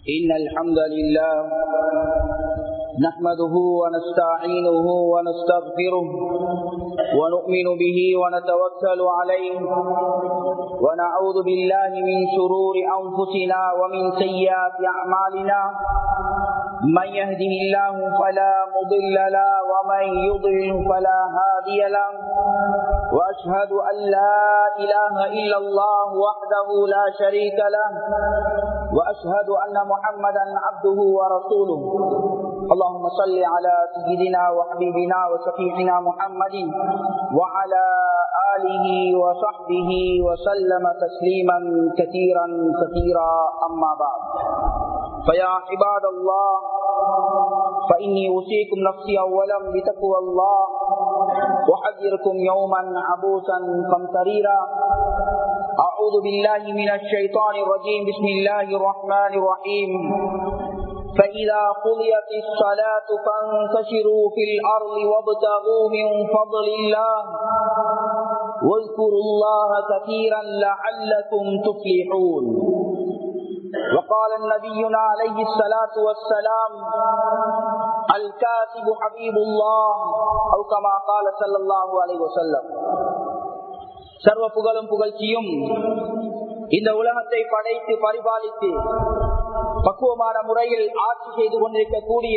إن الحمد لله نحمده ونستعينه ونستغفره ونؤمن به ونتوكل عليه ونعوذ بالله من شرور أنفسنا ومن سيئات أعمالنا من يهده الله فلا مضل له ومن يضلل فلا هادي له وأشهد أن لا إله إلا الله وحده لا شريك له وأشهد أن محمدا عبده ورسوله اللهم صل على سيدنا وحبيبنا وشفيعنا محمد وعلى آله وصحبه وسلم تسليما كثيرا كثيرا أما بعد فيا عباد الله فإني أوصيكم نفسي أولا بتقوى الله وأحذركم يوما عبوسا قمطريرا أعوذ بالله من الشيطان الرجيم بسم الله الرحمن الرحيم فإذا قضيت الصلاة فانتشروا في الأرض وابتغوا من فضل الله واذكروا الله كثيرا لعلكم تفلحون وقال النبينا عليه الصلاة والسلام الكاتب حبيب الله أو كما قال صلى الله عليه وسلم சர்வ புகழும் புகழ்ச்சியும் இந்த உலகத்தை படைத்து பரிபாலித்து பக்குவமான முறையில் ஆட்சி செய்து கொண்டிருக்கக்கூடிய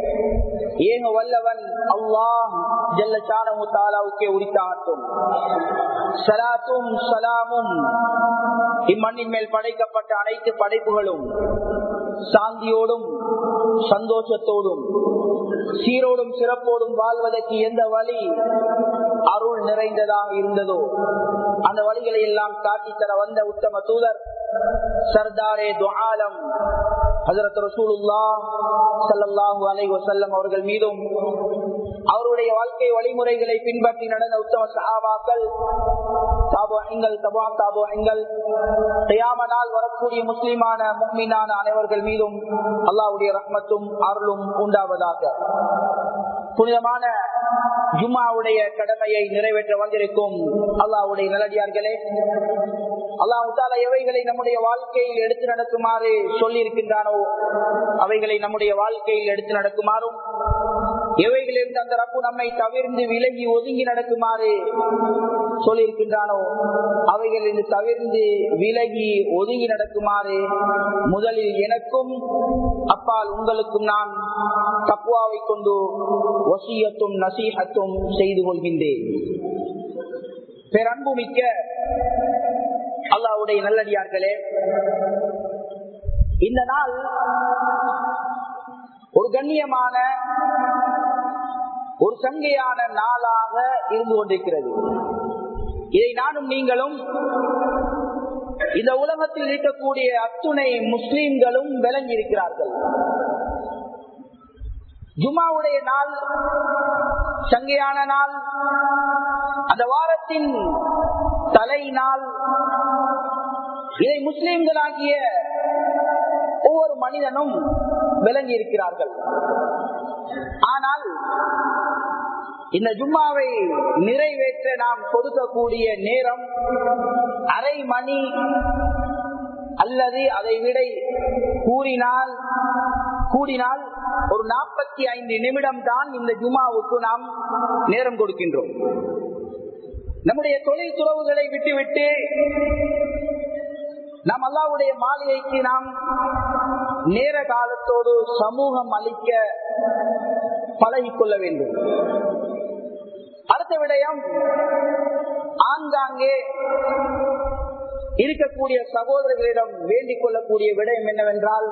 ஏக வல்லவன் அல்லாஹ் ஜல்ல ஷானஹு தஆலாவுக்கே உரித்தாகட்டும். ஸலாத்தும் ஸலாமும் இம்மண்ணின் மேல் படைக்கப்பட்ட அனைத்து படைப்புகளும் சாந்தியோடும் சந்தோஷத்தோடும் சீரோடும் சிறப்போடும் வாழ்வதற்கு எந்த வழி அருள் நிறைந்ததாக இருந்ததோ அந்த வழிகளை எல்லாம் காட்டித்தர வந்த உத்தம தூதர் சர்தாரே துஆலம் ஹஜ்ரத் ரசூலுல்லாஹ் ஸல்லல்லாஹு அலைஹி வஸல்லம் அவர்கள் மீதும் அவருடைய வாழ்க்கை வழிமுறைகளை பின்பற்றி நடந்த உத்தம சஹாபாக்கள் தாபிஈன்கள் தபா தாபிஈன்கள் கியாமத் நாள் வரக்கூடிய முஸ்லிமான முஃமினான அனைவர்கள் மீதும் அல்லாஹ்வுடைய ரஹ்மத்தும் அருளும் உண்டாவதாக. புனிதமான ஜும்ஆவுடைய கடமையை நிறைவேற்ற வந்திருக்கும் அல்லாஹ்வுடைய நல்லடியார்களே, அல்லாஹ் தஆலா எவைகளை நம்முடைய வாழ்க்கையில் எடுத்து நடக்குமாறு சொல்லி இருக்கின்றானோ அவைகளை நம்முடைய வாழ்க்கையில் எடுத்து நடக்குமாறும், எவைகளிலிருந்து அந்த ரப்பு நம்மை தவிர்ந்து விலகி ஒதுங்கி நடக்குமாறு சொல்லி இருக்கின்றானோ அவைகளிலிருந்து தவிர்ந்து விலகி ஒதுங்கி நடக்குமாறு முதலில் எனக்கும் அப்பால் உங்களுக்கும் நான் தக்வாவை கொண்டு வசியத்தும் நசீஹத்தும் செய்து கொள்கின்றேன். பேரன்புமிக்க அல்லாஹ்வுடைய நல்லடியார்களே, இந்த நாள் ஒரு கண்ணியமான ஒரு சங்கையான நாளாக இருந்து கொண்டிருக்கிறது. இதை நானும் நீங்களும் இந்த உலகத்தில் இருக்கக்கூடிய அத்துணை முஸ்லிம்களும் விளங்கி இருக்கிறார்கள். ஜும்ஆவுடைய நாள் சங்கையான நாள், அந்த வாரத்தின் தலை நாள். இதை முஸ்லிம்களாகிய ஒவ்வொரு மனிதனும் விளங்கி இருக்கிறார்கள். ஆனால் இந்த ஜும்மாவை நிறைவேற்ற நாம் கொடுக்கக்கூடிய நேரம் அரை மணி அல்லது அதை விட கூடினால் ஒரு 45 நிமிடம் தான் இந்த ஜும்மாவுக்கு நாம் நேரம் கொடுக்கின்றோம். நம்முடைய தொழில் துறவுகளை விட்டுவிட்டு நாம் அல்லாஹ்வுடைய மாளிகைக்கு நாம் நேர காலத்தோடு சமூகம் அளிக்க பழகிக்கொள்ள வேண்டும். அடுத்த விடயம், ஆங்காங்கே இருக்கக்கூடிய சகோதரர்களிடம் வேண்டிக் கொள்ளக்கூடிய விடயம் என்னவென்றால்,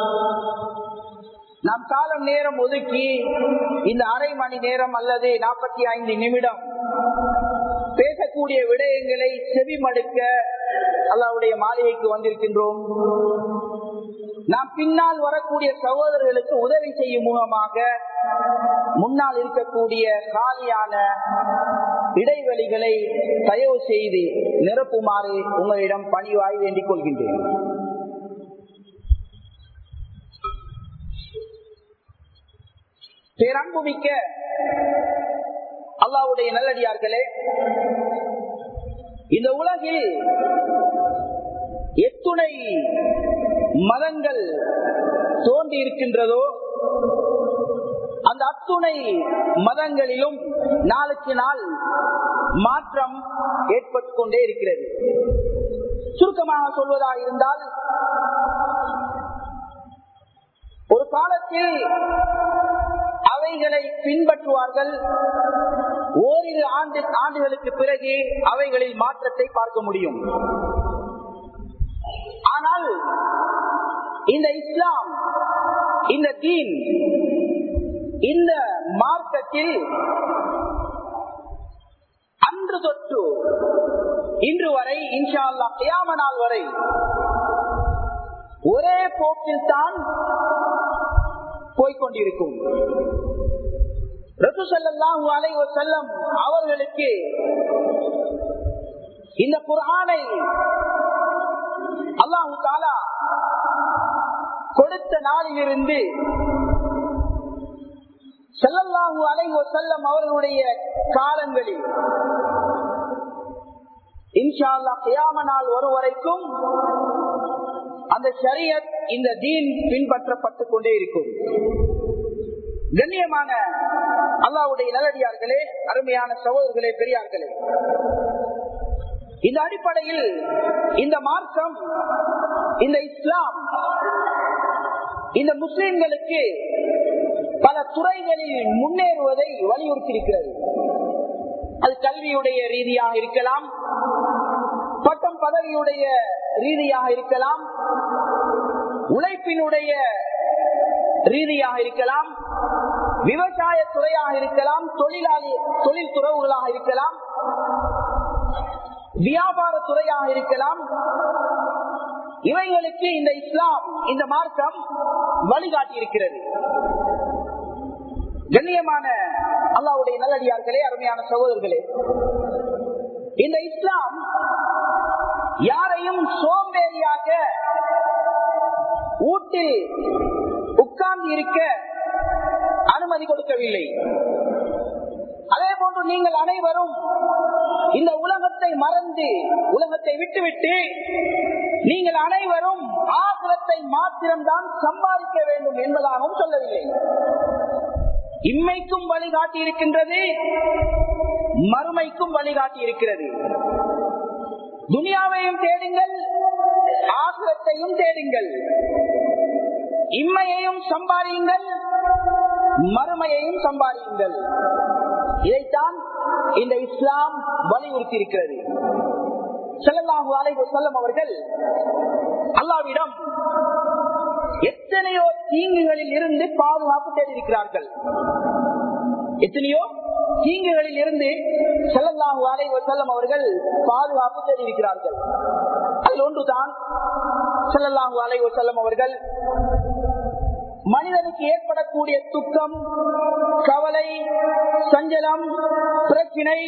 நாம் காலம் நேரம் ஒதுக்கி இந்த அரை மணி நேரம் அல்லது 45 நிமிடம் பேசக்கூடிய விடயங்களை செவிமடுக்க அல்லாஹ்வுடைய மாளிகைக்கு வந்திருக்கின்றோம். நாம் பின்னால் வரக்கூடிய சகோதரர்களுக்கு உதவி செய்யும் முகமாக முன்னால் இருக்கக்கூடிய காலியான இடைவெளிகளை தயவு செய்து நிரப்புமாறு உங்களிடம் பணிவாய் வேண்டிக் கொள்கின்றேன். பேரன்புமிக்க அல்லாஹ்வுடைய நல்லடியார்களே, இந்த உலகில் எத்துணை மதங்கள் தோன்றி இருக்கின்றதோ அந்த அத்துணை மதங்களிலும் நாளுக்கு நாள் மாற்றம் ஏற்பட்டுக் கொண்டே இருக்கிறது. சுருக்கமாக சொல்வதாக இருந்தால், ஒரு காலத்தில் அவைகளை பின்பற்றுவார்கள், ஓரிரு ஆண்டுகளுக்கு பிறகு அவைகளில் மாற்றத்தை பார்க்க முடியும். ஆனால் இந்த இஸ்லாம், இந்த தீன், இந்த மார்க்கத்தில் அன்று தொட்டு இன்று வரை இன்ஷா அல்லாஹ் கியாம நாள் வரை ஒரே போக்கில் தான் போய்கொண்டிருக்கும். ரசூல் ஸல்லல்லாஹு அலைஹி வஸல்லம் அவர்களுக்கு இந்த குர்ஆனை அல்லாஹ் தஆலா கொடுத்த நாளிலிருந்து ஸல்லல்லாஹு அலைஹி வஸல்லம் அவர்களுடைய காலங்களில் இன்ஷா அல்லாஹ் கியாம நாள் வரும் வரைக்கும் அந்த ஷரியத், இந்த தீன் பின்பற்றப்பட்டுக் கொண்டே இருக்கும். கண்ணியமான அல்லாஹ்வுடைய நல்லடியார்களே, அருமையான சகோதரர்களே, பெரியார்களே, இந்த அடிப்படையில் இந்த மார்க்கம், இந்த இஸ்லாம், இந்த முஸ்லிம்களுக்கு பல துறைகளில் முன்னேறுவதை வலியுறுத்தியிருக்கிறது. அது கல்வியுடைய ரீதியாக இருக்கலாம், பட்டம் பதவியுடைய ரீதியாக இருக்கலாம், உழைப்பினுடைய ரீதியாக இருக்கலாம், விவசாய துறையாக இருக்கலாம், தொழில் துறவுகளாக இருக்கலாம், வியாபார துறையாக இருக்கலாம். இவைகளுக்கு இந்த இஸ்லாம், இந்த மார்க்கம் வழிகாட்டி இருக்கிறது. கண்ணியமான அல்லாஹ்வுடைய நல்லடியார்களே, அருமையான சகோதரர்களே, இந்த இஸ்லாம் யாரையும் சோம்பேறியாக வீட்டில் உட்கார்ந்து இருக்க அனுமதி கொடுக்கவில்லை. அதே போன்று நீங்கள் அனைவரும் இந்த உலகத்தை மறந்து, உலகத்தை விட்டுவிட்டு நீங்கள் அனைவரும் ஆகிரத்தை மாத்திரம்தான் சம்பாதிக்க வேண்டும் என்பதாகவும் சொல்லவில்லை. இம்மைக்கும் வழிகாட்டி இருக்கின்றது, மறுமைக்கும் வழிகாட்டி இருக்கிறது. துனியாவையும் தேடுங்கள், ஆகிரத்தையும் தேடுங்கள். இம்மையையும் சம்பாதியுங்கள், மறுமையையும் சம்பாதியுங்கள். இதைத்தான் இந்த இஸ்லாம் வலியுறுத்தி இருக்கிறது. ஸல்லல்லாஹு அலைஹி வஸல்லம் அவர்கள் அல்லாஹ்விடம் எத்தனையோ தீங்குகளில் இருந்து பாதுகாப்பு தேடியிருக்கிறார்கள். எத்தனையோ தீங்குகளில் இருந்து ஸல்லல்லாஹு அலைஹி வஸல்லம் அவர்கள் பாதுகாப்பு தேடியிருக்கிறார்கள். அதில் ஒன்றுதான் ஸல்லல்லாஹு அலைஹி வஸல்லம் அவர்கள் மனிதனுக்கு ஏற்படக்கூடிய துக்கம், கவலை, சஞ்சலம், பிரச்சினை,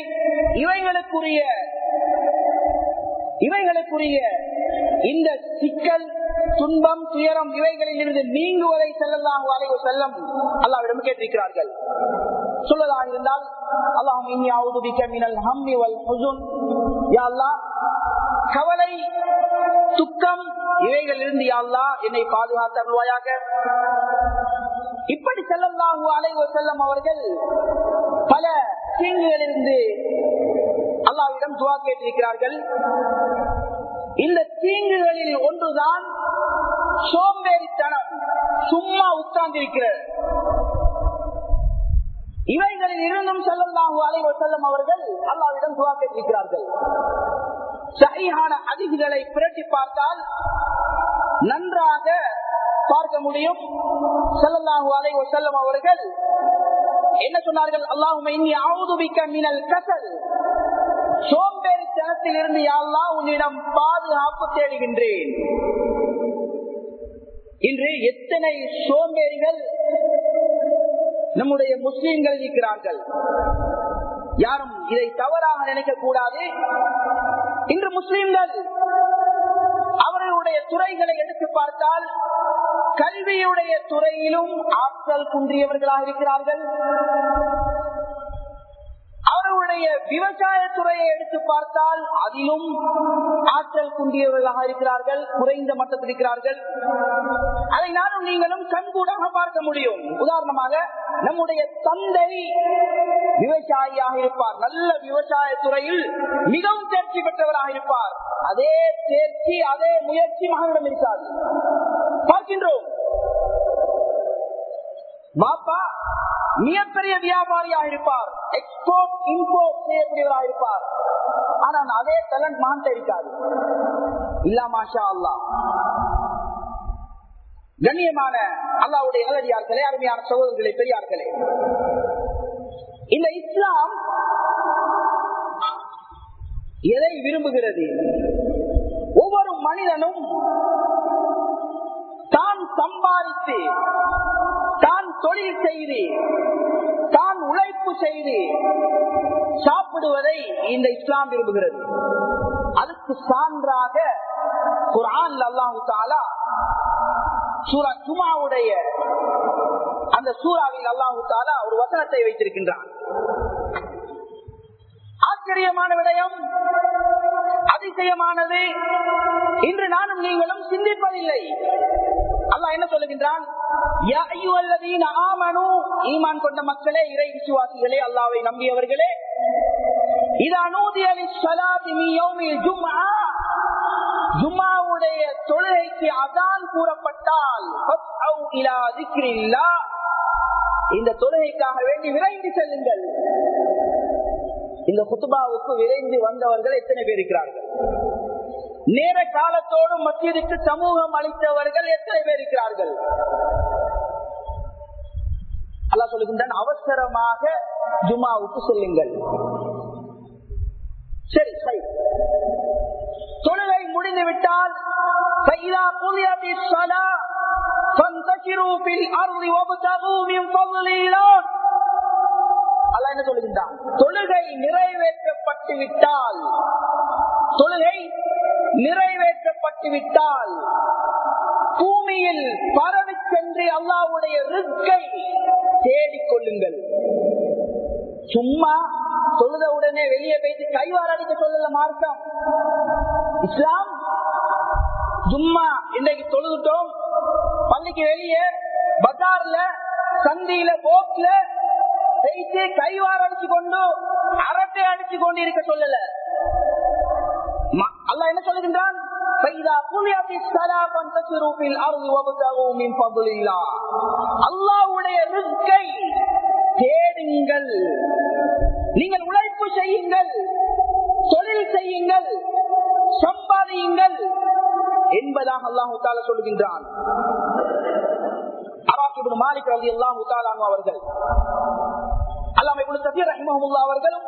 இவைகளுக்குரிய இந்த சிக்கல், துன்பம், துயரம், இவைகளில் இருந்து நீங்குவதை ஸல்லல்லாஹு அலைஹி வஸல்லம் அல்லாஹ்விடம் கேட்டிருக்கிறார்கள். சொல்லதாக இருந்தால், அல்லாஹும்ம இன்னி அஊது பிக மினல் ஹம்மி வல் ஹுஸன், யா அல்லாஹ், கவலை, துக்கம், இவைகளிலிருந்து யா அல்லாஹ் என்னை பாதுகாத்து அருள்வாயாக. இப்படி ஸல்லல்லாஹு அலைஹி வஸல்லம் அவர்கள் பல தீங்குகளிலிருந்து அல்லாஹ்விடம் துஆ கேட்டிருக்கிறார்கள். இந்த தீங்குகளில் ஒன்றுதான் சோம்பேறித்தனம், சும்மா உட்கார்ந்திருக்கிறது. இவைகளில் இருந்தும் ஸல்லல்லாஹு அலைஹி வஸல்லம் அவர்கள் அல்லாஹ்விடம் துஆ கேட்டிருக்கிறார்கள். சஹீஹான ஹதீஸ்களை பிரட்டி பார்த்தால் நன்றாக பார்க்க முடியும். ஸல்லல்லாஹு அலைஹி வஸல்லம் அவர்கள் என்ன சொன்னார்கள்? அல்லாஹும்ம இன்னி அஊது பிக மினல் கஸல், சோம்பேறித்தனத்தில் இருந்து யா அல்லாஹ் உன்னிடம் பாதுகாப்பு தேடுகின்றேன். இன்று எத்தனை சோம்பேறிகள் நம்முடைய முஸ்லிம்கள் இருக்கிறார்கள். யாரும் இதை தவறாக நினைக்க கூடாது. இன்று முஸ்லிம்கள் அவர்களுடைய துறைகளை எடுத்து பார்த்தால் கல்வியுடைய துறையிலும் ஆற்றல் குன்றியவர்களாக இருக்கிறார்கள். அவர்களுடைய இஸ்லாமுடைய விவசாய துறையை எடுத்து பார்த்தால் அதிலும் ஆற்றல் குண்டியவர்களாக இருக்கிறார்கள், குறைந்த மட்டத்தில் இருக்கிறார்கள். அதை நானும் நீங்களும் கண்கூடாக பார்க்க முடியும். உதாரணமாக நம்முடைய தந்தை விவசாயியாக இருப்பார், நல்ல விவசாய துறையில் மிகவும் தேர்ச்சி பெற்றவராக இருப்பார். அதே தேர்ச்சி அதே முயற்சி மகனிடம் இருக்காது. பார்க்கின்றோம். பாப்பா மிகப்பெரிய வியாபாரியாக இருப்பார், எக்ஸ்போர்ட் இம்போர்ட் செய்யக்கூடியவராக இருப்பார். ஆனால் அதே டேலண்ட் மகன் இருக்காது. இல்லா மாஷா அல்லாஹ். கண்ணியமான அல்லாஹ்வுடைய நல்லடியார்களே, அருமையான சகோதரர்களே, பெரியார்களே, இந்த இஸ்லாம் எதை விரும்புகிறது? ஒவ்வொரு மனிதனும் தான் சம்பாதித்து, தான் தொழில் செய்து, தான் உழைப்பு செய்து சாப்பிடுவதை இந்த இஸ்லாம் விரும்புகிறது. அதுக்கு சான்றாக குர்ஆன்ல அல்லாஹ் தஆலா சூரா ஜுமாவுடைய அந்த சூராவில் அல்லாஹ் தஆலா ஒரு வசனத்தை வைத்திருக்கின்றான். ஆச்சரியமான விடயம், அதிசயமானது, இன்று நானும் நீங்களும் சிந்திப்பதில்லை. அல்லாஹ் என்ன சொல்லுகின்றான்? யா அய்யுஹல்லதீன ஆமனூ, ஈமான் கொண்ட மக்களே, இறை விசுவாசிகளே, அல்லாஹ்வை நம்பியவர்களே, இதா நூதிய லிஸ்ஸலாத்தி மின் யௌமில் ஜும்ஆ, ஜும்ஆவுடைய தொழுகைக்கு அதான் கூறப்பட்டால் ஃபஸ்அவ் இலா திக்ரில்லாஹ், இந்த தொழுகைக்காக வேண்டி விரைந்து செல்லுங்கள். இந்த குத்பாவுக்கு விரைந்து வந்தவர்கள் எத்தனை பேர் இருக்கிறார்கள்? நேர காலத்தோடு மஸ்ஜிதுக்கு சமூகம் அளித்தவர்கள் எத்தனை பேர் இருக்கிறார்கள்? அல்லாஹ் சொல்லுகின்றான், அவசரமாக ஜும்ஆவுக்கு செல்லுங்கள். சரி, சரி. தொழுகை முடிந்து விட்டால் فَإِذَا قُضِيَتِ الصَّلَاةُ فَانْتَشِرُوا فِي الْأَرْضِ وَابْتَغُوا مِنْ فَضْلِ اللَّهِ. அல்லாஹ் என்ன சொல்லுகின்றான்? தொழுகை நிறைவேற்றப்பட்டு விட்டால், தொழுகை நிறைவேற்றப்பட்டு விட்டால் பூமியில் பரவி சென்று அல்லாஹ்வுடைய ரிஸ்கை தேடிக்கொள்ளுங்கள். சும்மா தொழுத உடனே வெளியே போயிட்டு கைவார் அடிக்க சொல்லல மார்க்கம். இஸ்லாம் சும்மா இன்றைக்கு தொழுதுட்டோம், பள்ளிக்கு வெளியே பஜார்ல சந்தியில போக்ல போயிட்டு கைவார் அடிச்சு கொண்டு அரட்டை அடிச்சு கொண்டு இருக்க சொல்லல. அல்லாஹ் என்ன சொல்லுகின்றான்? அல்லாஹ்வுடைய ரிஸ்கை தேடுங்கள், நீங்கள் உழைப்பு செய்யுங்கள், தொழில் செய்யுங்கள், சம்பாதியுங்கள் என்பதாக அல்லாஹ் தஆலா சொல்லுகின்றான். அராக் இப்னு மாலிக் ரலியல்லாஹு தஆலா அன்ஹு அவர்கள், அல்லாமா இப்னு கஸீர் ரஹிமஹுல்லாஹ் அவர்களும்,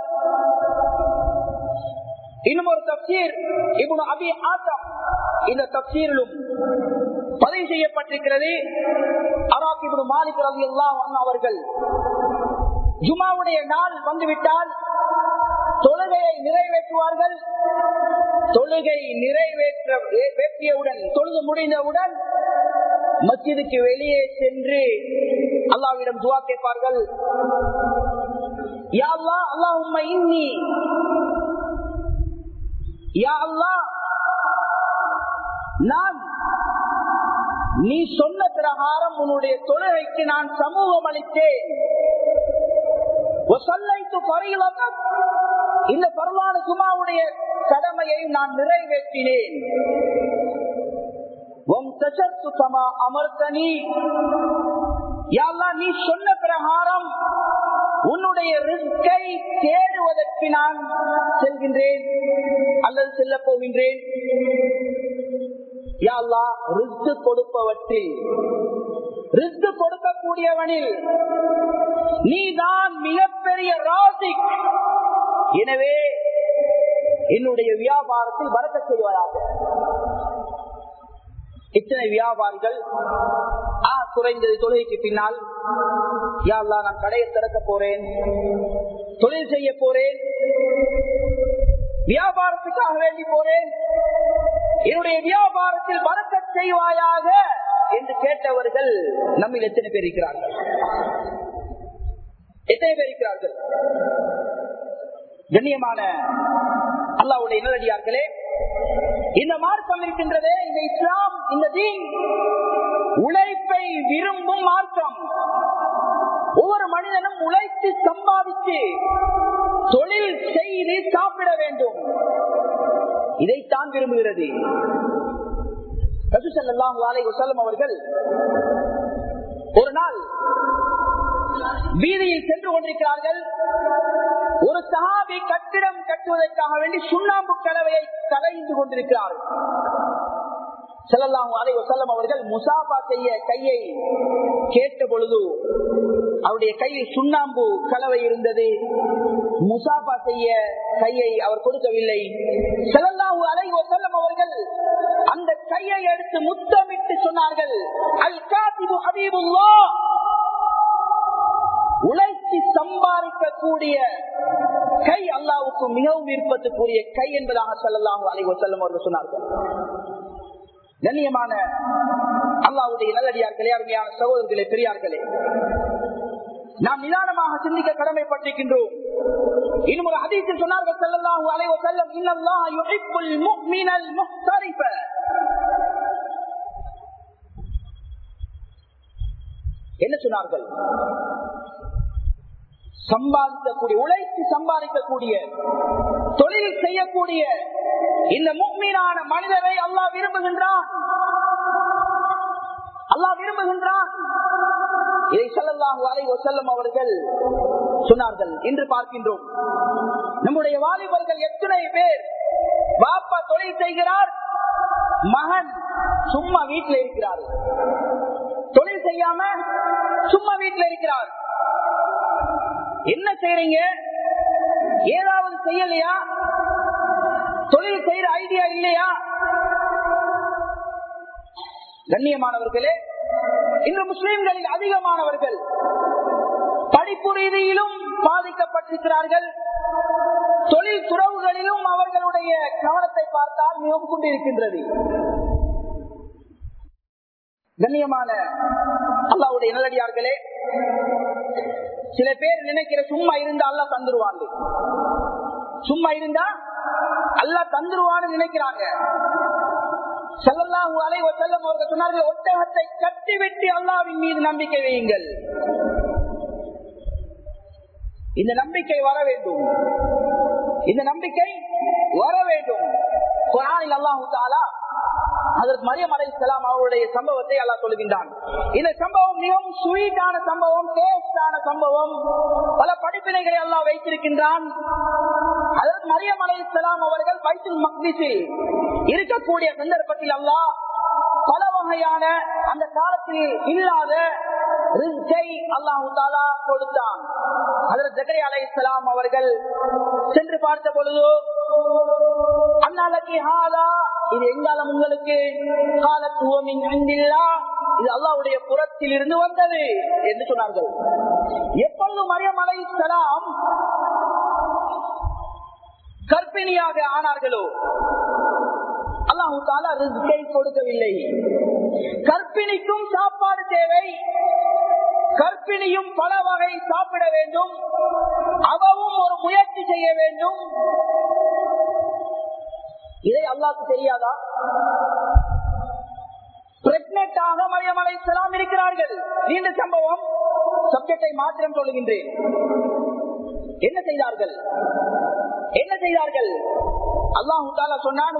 இன்னும் ஒரு தஃசீர் இப்னு அபி ஆத்தம், இந்த தஃசீரிலும் பதிவு செய்யப்பட்டிருக்கிறது. அராக் இப்னு மாலிக் ரலியல்லாஹு அன்ஹு அவர்கள் ஜுமாவுடைய நாள் வந்துவிட்டால் தொழுகையை நிறைவேற்றுவார்கள். தொழுகை நிறைவேற்றியவுடன், தொழுது முடிந்தவுடன் மஸ்ஜிதுக்கு வெளியே சென்று அல்லாஹ்விடம் துஆ கேட்பார்கள். யா அல்லாஹ், அல்லாஹும்ம இன்னி, யா அல்லாஹ், நான் நீ சொன்ன பிரகாரம் உன்னுடைய தொழுகைக்கு நான் சமூகம் அளித்தேன். இந்த பரவான ஜுமாவுடைய கடமையை நான் நிறைவேற்றினேன். நீ சொன்ன பிரகாரம் உன்னுடைய ரிஸ்கை தேடுவதற்கு நான் செல்கின்றேன் அல்லது செல்ல போகின்றேன். யா அல்லாஹ், ரிஸ்க் கொடுப்பவற்றில், ரிஸ்க் கொடுக்கக்கூடியவனில் நீதான் மிகப்பெரிய ராசிக். எனவே என்னுடைய வியாபாரத்தில் பரக்கத் செய்வாயாக. இத்தனை வியாபாரிகள் குறைந்தது தொழுகைக்கு பின்னால், யா அல்லாஹ், நான் கடையை திறக்க போறேன், தொழில் செய்ய போறேன், வியாபாரத்துக்காக வேண்டி போறேன், என்னுடைய வியாபாரத்தில் பரக்கத் செய்வாயாக என்று கேட்டவர்கள் நம்மில் எத்தனை பேர் இருக்கிறார்கள்? எத்தனை பேர் இருக்கிறார்கள்? கண்ணியமான அல்லாஹ்வுடைய நல்லடியார்களே, இந்த மார்க்கம் இருக்கின்றதே, இந்த இஸ்லாம், இந்த தீன் உழைப்பை விரும்பும் மார்க்கம். ஒவ்வொரு மனிதனும் உழைத்து சம்பாதித்து தொழில் செய்து சாப்பிட வேண்டும். இதைத்தான் விரும்புகிறது. ரசூல் ஸல்லல்லாஹு அலைஹி வஸல்லம் அவர்கள் ஒரு நாள் வீதியில் சென்று கொண்டிருக்கிறார்கள். ஒரு சஹாபி கட்டிடம் கட்டுவதற்காக வேண்டி சுண்ணாம்பு கலவையை கலைந்து கொண்டிருக்கிறார். ஸல்லல்லாஹு அலைஹி வஸல்லம் அவர்கள் முசாபா செய்ய கையை கேட்ட பொழுது அவருடைய கையில் சுண்ணாம்பு கலவை இருந்தது. முசாபா செய்ய கையை அவர் கொடுக்கவில்லை. ஸல்லல்லாஹு அலைஹி வஸல்லம் அவர்கள் அந்த கையை எடுத்து முத்தமிட்டு சொன்னார்கள், அல் காதிபு ஹபீபுல்லாஹ், உழைத்து சம்பாதிக்கக்கூடிய கை அல்லாஹ்வுக்கு மிகவும் விருப்பத்துக்குரிய கை என்பதாக ஸல்லல்லாஹு அலைஹி வஸல்லம் அவர்கள் சொன்னார்கள். கண்ணியமான அல்லாஹ்வுடைய நல்லடியார்களே, அருமையான சகோதரர்களே, பெரியார்களே, நாம் நிதானமாக சிந்திக்க கடமைப்பட்டிருக்கின்றோம். இன்னும் ஒரு ஹதீஸில் சொன்னார்கள் ஸல்லல்லாஹு அலைஹி வஸல்லம், இன்னல்லாஹ யுஹிப்புல் முஃமினல் முஹ்தரிஃப. என்ன சொன்னார்கள்? சம்பாதிக்கக்கூடிய, உழைத்து சம்பாதிக்கக்கூடிய, தொழில் செய்யக்கூடிய இந்த முஃமினான மனிதரை அல்லாஹ் விரும்புகின்றான். அல்லாஹ் விரும்புகின்றான். இதை ஸல்லல்லாஹு அலைஹி வஸல்லம் அவர்கள் சொன்னார்கள். இன்று பார்க்கின்றோம், நம்முடைய வாலிபர்கள் எத்தனை பேர் பாப்பா தொழில் செய்கிறார், மகன் சும்மா வீட்டில் இருக்கிறார், தொழில் செய்யாம சும்மா வீட்டில் இருக்கிறார். என்ன செய்றீங்க? ஏதாவது செய்யலையா? தொழில் செய்யற ஐடியா இல்லையா? கண்ணியமானவர்களே, இன்று முஸ்லிம்களில் அதிகமானவர்கள் படிப்பு ரீதியிலும் பாதிக்கப்பட்டிருக்கிறார்கள். தொழில் துறவுகளிலும் அவர்களுடைய கவனத்தை பார்த்தால் மிகவும் கொண்டிருக்கின்றது. கண்ணியமான அல்லாஹ்வுடைய நல்லடியார்களே, சில பேர் நினைக்கிற சும்மா இருந்தா அல்லாஹ் தந்துருவாங்க, சும்மா இருந்தா அல்லாஹ் தந்துருவான்னு நினைக்கிறாங்க. ஸல்லல்லாஹு அலைஹி வஸல்லம் அவர்கள் சொன்னார்கள், ஒட்டகத்தை கட்டிவிட்டு அல்லாஹ்வின் மீது நம்பிக்கை வையுங்கள். இந்த நம்பிக்கை வர வேண்டும், இந்த நம்பிக்கை வர வேண்டும். குர்ஆனில் அல்லாஹ் தஆலா ஹஜ்ரத் மரியம் அலைஹிஸ்ஸலாம் அவருடைய சம்பவத்தை அல்லாஹ் சொல்லுகின்றான். இந்த சம்பவம் மிகவும் ஸ்வீட்டான சம்பவம், டேஸ்டான சம்பவம். பல படிப்பினைகளை அல்லாஹ் வைத்திருக்கின்றான். ஹஜ்ரத் மரியம் அலைஹிஸ்ஸலாம் அவர்கள் பைத்துல் மக்திஸில் இருக்கக்கூடிய சந்தர்ப்பத்தில் அல்லாஹ் பல வகையான அந்த காலத்தில் இல்லாத ரிஸ்கை அல்லாஹ் தஆலா கொடுத்தான். ஹஜ்ரத் ஜக்கரியா அலைஹிஸ்ஸலாம் அவர்கள் சென்று பார்த்த பொழுது, அன்னாலகி ஹாதா, இது எங்காலம் உங்களுக்கு, காலத் ஹுவ மின் இன்தில்லாஹ், இது அல்லாஹ்வுடைய புறத்தில் இருந்து வந்தது என்று சொன்னார்கள். எப்பொழுது மரியம் அலைஹிஸ்ஸலாம் கர்ப்பிணியாக ஆனார்களோ அல்லாஹ் தஆலா ரிஸ்கை கொடுக்கவில்லை. கர்ப்பிணிக்கும் சாப்பாடு தேவை, கர்ப்பிணியும் பல வகை சாப்பிட வேண்டும், அவவும் ஒரு முயற்சி செய்ய வேண்டும். இதை அல்லாஹ்வுக்கு தெரியாதா? பிரெக்னென்ட் ஆக மரியம் அலைஹிஸ்ஸலாம் இருக்கிறார்கள். நீண்ட சம்பவம், சப்ஜெக்டை மாத்திரம் சொல்லுகின்றேன். என்ன செய்தார்கள்? என்ன செய்தார்கள்? அல்லாஹ் தஆலா சொன்னான்,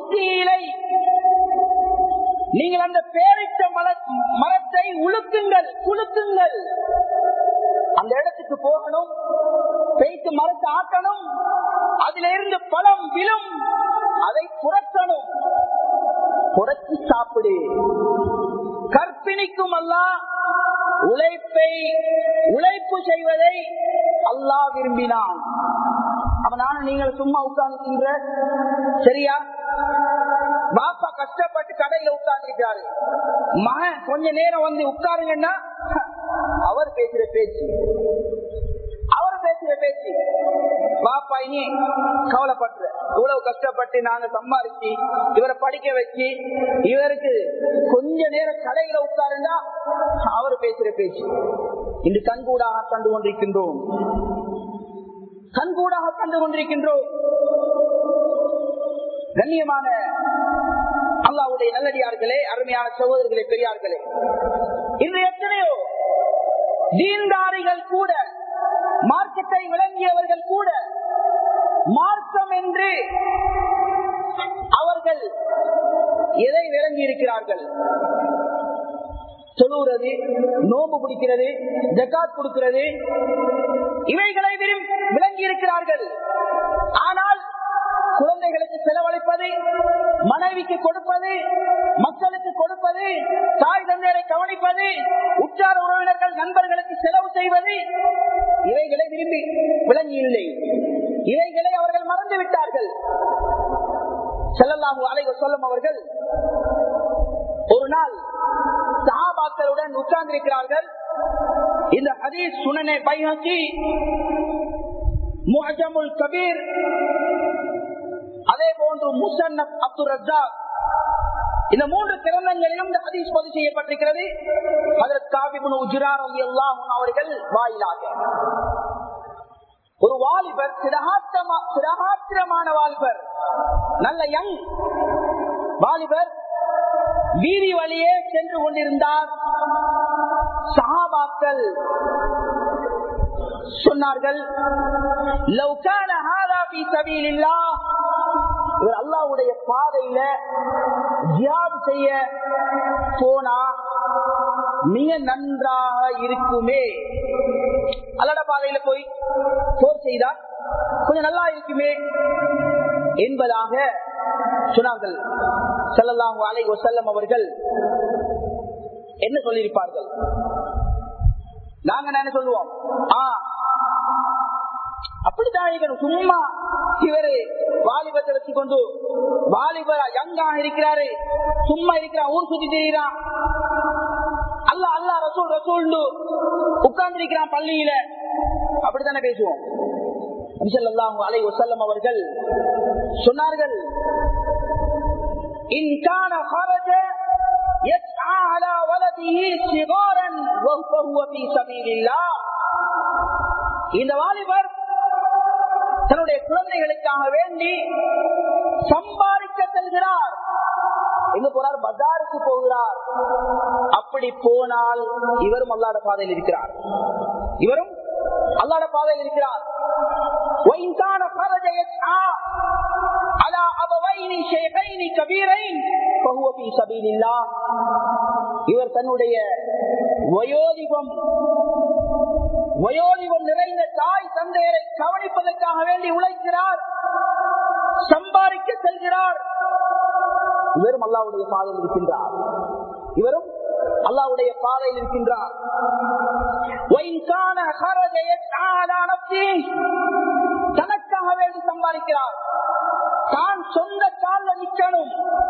நீங்கள் அந்த பேரிட்ட மரத்தை உழுக்குங்கள், குலுக்குங்கள். அந்த இடத்துக்கு போகணும், பேய்த்து மரத்தை ஆட்டணும், அதிலிருந்து பழம் விழும், அதை புறக்கணும், புறச்சி சாப்பிடு. கற்பிணிக்கும் அல்லாஹ் உழைப்பு செய்வதை அல்லாஹ் விரும்பினான். அப்ப நானும் நீங்கள் சும்மா உட்கார்ந்து சரியா? பாப்பா கஷ்டப்பட்டு கடையில உட்கார்ந்து இருக்காரு, மகன் கொஞ்ச நேரம் வந்து உட்காருங்கன்னா அவர் பேசுற பேச்சு, பாப்பா இனி கவலைப்பட்டு இவ்வளவு கஷ்டப்பட்டு நாங்க சம்பாதிச்சு இவரை படிக்க வச்சு இவருக்கு கொஞ்ச நேரம் கடையில உட்காருன்னா அவர் பேசுற பேச்சு. இன்று கண்கூடாக கண்டு கொண்டிருக்கின்றோம். கண்கூடாக கண்டு கொண்டிருக்கின்றோம். கண்ணியமான அல்லாஹ்வுடைய நல்லடியார்களே, அருமையான சகோதரர்களே, பெரியார்களே, இன்று எத்தனையோ தீன்தாரிகள் கூட, மார்க்கத்தை விளங்கியவர்கள் கூட மார்க்கம் என்று அவர்கள் எதை விளங்கி இருக்கிறார்கள்? தொழுகிறது, நோம்பு பிடிக்கிறது, ஜகாத் கொடுக்கிறது, இவைகளை விளங்கி இருக்கிறார்கள். ஆனால் குழந்தைகளுக்கு செலவழிப்பது, மனைவிக்கு கொடுப்பது, மக்களுக்கு கொடுப்பது, தாய் தந்தையரை கவனிப்பது, உற்றார் உறவினர்கள் நண்பர்களுக்கு செலவு செய்வது, இவைகளை விளங்கி இல்லை. இவைகளை அவர்கள் மறந்து விட்டார்கள். ஸல்லல்லாஹு அலைஹி வஸல்லம் அவர்கள் ஒரு நாள் சஹாபாக்களுடன் உட்கார்ந்திருக்கிறார்கள். இந்த ஹதீஸ் சுனனே பைஹகி, முஅஜமுல் கபீர், அதே போன்று முஸன்னஃப் அப்துர் ரஸாக், இந்த 3 கிரந்தங்களிலும் இந்த ஹதீஸ் பதிவு செய்யப்பட்டிருக்கிறது. ஹஜ்ரத் கஅப் இப்னு உஜ்ரா ரலியல்லாஹு அன்ஹு அவர்கள் வாயிலாக ஒரு வாலிபர், சிரகாத்திரமான வாலிபர், நல்ல யங் வாலிபர் வீதி வழியே சென்று கொண்டிருந்தார். சஹாபாக்கள் சொன்னார்கள், லவ் கான ஹாதா ஃபீ ஸபீலில்லாஹ், இவர் அல்லாஹ்வுடைய பாதையில ஜிஹாத் செய்ய போனா மிக நன்றாக இருக்குமே. அல்லாஹ்வுடைய பாதையில போய் போர் செய்தா கொஞ்சம் நல்லா இருக்குமே என்பதாக சொன்னார்கள். ஸல்லல்லாஹு அலைஹி வஸல்லம் அவர்கள் என்ன சொல்லியிருப்பார்கள்? நாங்க என்ன சொல்லுவோம்? அப்படித்தான் சும்மா இவரு வாலிபத்தை வச்சுக்கொண்டு, வாலிபர் யங்கா இருக்கிறாரு, சும்மா இருக்கிறான், ஊர் சுத்தி திரிகிறான், அல்லா அல்லா ரசூல் ரசூல் உட்கார்ந்து இருக்கிறான் பள்ளியில, அப்படித்தானே பேசுவோம். நபி ஸல்லல்லாஹு அலைஹி வஸல்லம் அவர்கள் சொன்னார்கள், இன் கான خرج يسعى على ولده صغارا وهو في سبيل الله, இந்த வாலிபர் தன்னுடைய குழந்தைகளுக்காக வேண்டி சம்பாதிக்க செல்கிறார். எங்க போறார்? பஜாருக்கு போகிறார். அப்படி போனால் இவரும் அல்லாஹ்வுடைய பாதையில் இருக்கிறார், இவரும் அல்லாஹ்வுடைய பாதையில் இருக்கிறார். وإن كان خرج يسعى على أبوين شيخين كبيرين فهو في سبيل الله, இவர் தன்னுடைய வயோதிபம் நிறைந்த தாய் தந்தையரை கவனிப்பதற்காக வேண்டி உழைக்கிறார், சம்பாதிக்க செல்கிறார். இவரும் அல்லாஹ்வுடைய பாதையில் இருக்கின்றார், இவரும் அல்லாஹ்வுடைய பாதையில் இருக்கின்றார். தனக்காக வேண்டி சம்பாதிக்கிறார், தான் சொந்த காலில் நிற்கணும்,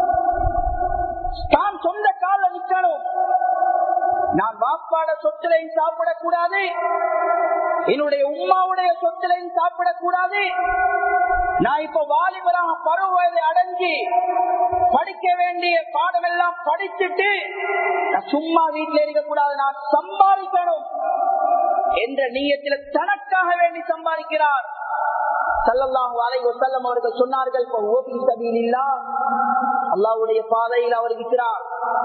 தான் சொந்த காலில் நிற்கணும். நான் பாப்பாட சொத்துலையும் சாப்பிடக்கூடாது, என்னுடைய உம்மாவுடைய சொத்துலையும் சாப்பிடக்கூடாது. நான் இப்ப வாலிபராக பருவ வயதை அடைஞ்சி படிக்க வேண்டிய பாடம் எல்லாம் படிச்சுட்டு சும்மா வீட்டில் இருக்கக்கூடாது, நான் சம்பாதிக்கணும் என்ற நியத்தில் தனக்காக வேண்டி சம்பாதிக்கிறார். ஸல்லல்லாஹு அலைஹி வஸல்லம் அவர்கள் சொன்னார்கள், அல்லாஹ்வுடைய பாதையில் அவர் இருக்கிறார்.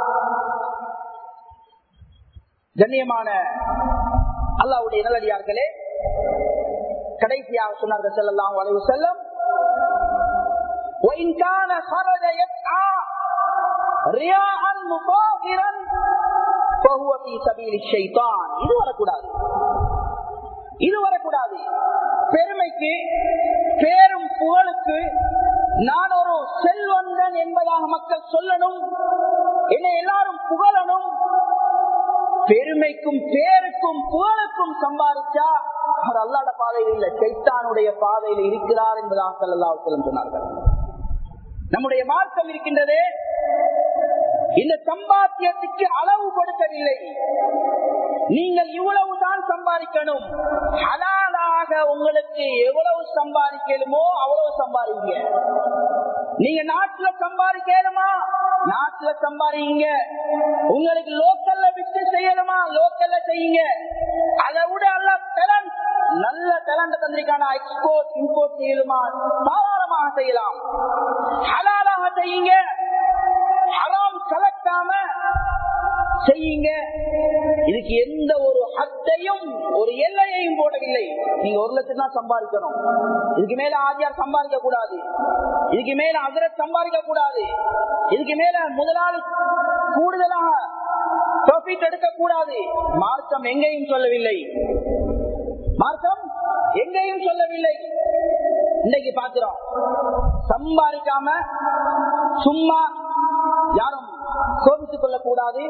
கண்ணியமான அல்லாஹ்வுடைய நல்லடியார்களே, கடைசியாக சொன்னார்கள் ஸல்லல்லாஹு அலைஹி வஸல்லம், وَإِنْ كَانَ خَرَجَ يَسْعَى رِيَاءً مُفَاخِرًا فَهُوَ فِي سَبِيلِ الشَّيْطَانِ. இது வரக்கூடாது, இது வரக்கூடாது. பெருமைக்கு, பேரும் புகழுக்கு நான் ஒரு செல்வந்தன் என்பதாக மக்கள் சொல்லணும், என்னை எல்லாரும் புகழணும். பெருமைக்கும் பேருக்கும் புகழுக்கும் சம்பாதிச்சா அவர் அல்லாஹ்வுடைய பாதையில் இல்ல, ஷைத்தானுடைய பாதையில் இருக்கிறார் என்பதாக ஸல்லல்லாஹு அலைஹி வஸல்லம் சொன்னார்கள். நம்முடைய மார்க்கம் இருக்கின்றது, இந்த சம்பாத்தியத்துக்கு அளவு கொடுக்கவில்லை. நீங்கள் இவ்வளவுதான் சம்பாதிக்கணும், ஹலாலாக உங்களுக்கு எவ்வளவு சம்பாதிக்கணுமோ அவ்வளவு சம்பாதிங்க. நீங்க நாட்டுல சம்பாதிக்கணுமா, நாட்டுல சம்பாதிங்க. உங்களுக்கு லோக்கல்ல பிசினஸ் செய்யணுமா, லோக்கல்ல செய்யுங்க. அதை விட நல்ல டேலண்ட் வந்திருக்கான எக்ஸ்போர்ட் இம்போர்ட் செய்யலுமா? தாராளமாக செய்யலாம். ஹலாலாக செய்யுங்க, ஹராம் கலக்காம செய்யுங்க. இதுக்கு எந்த ஒரு ஹத்தையும் ஒரு எல்லையையும் போடவில்லை. நீங்க 1 லட்சம் தான் சம்பாதிக்கணும், இதுக்கு மேல ஆதியார் சம்பாதிக்க கூடாது, இதுக்கு மேல ஹஜ்ரத் சம்பாதிக்க கூடாது, இதுக்கு மேல முதலாளி கூடுதலாக ப்ராஃபிட் எடுக்க கூடாது. மார்க்கம் எங்கேயும் சொல்லவில்லை, மார்க்கம் எங்கேயும் சொல்லவில்லை. இன்னைக்கு பாக்குறோம், சம்பாதிக்காம சும்மா யாரும் கோபித்துக் கொள்ளக்கூடாது.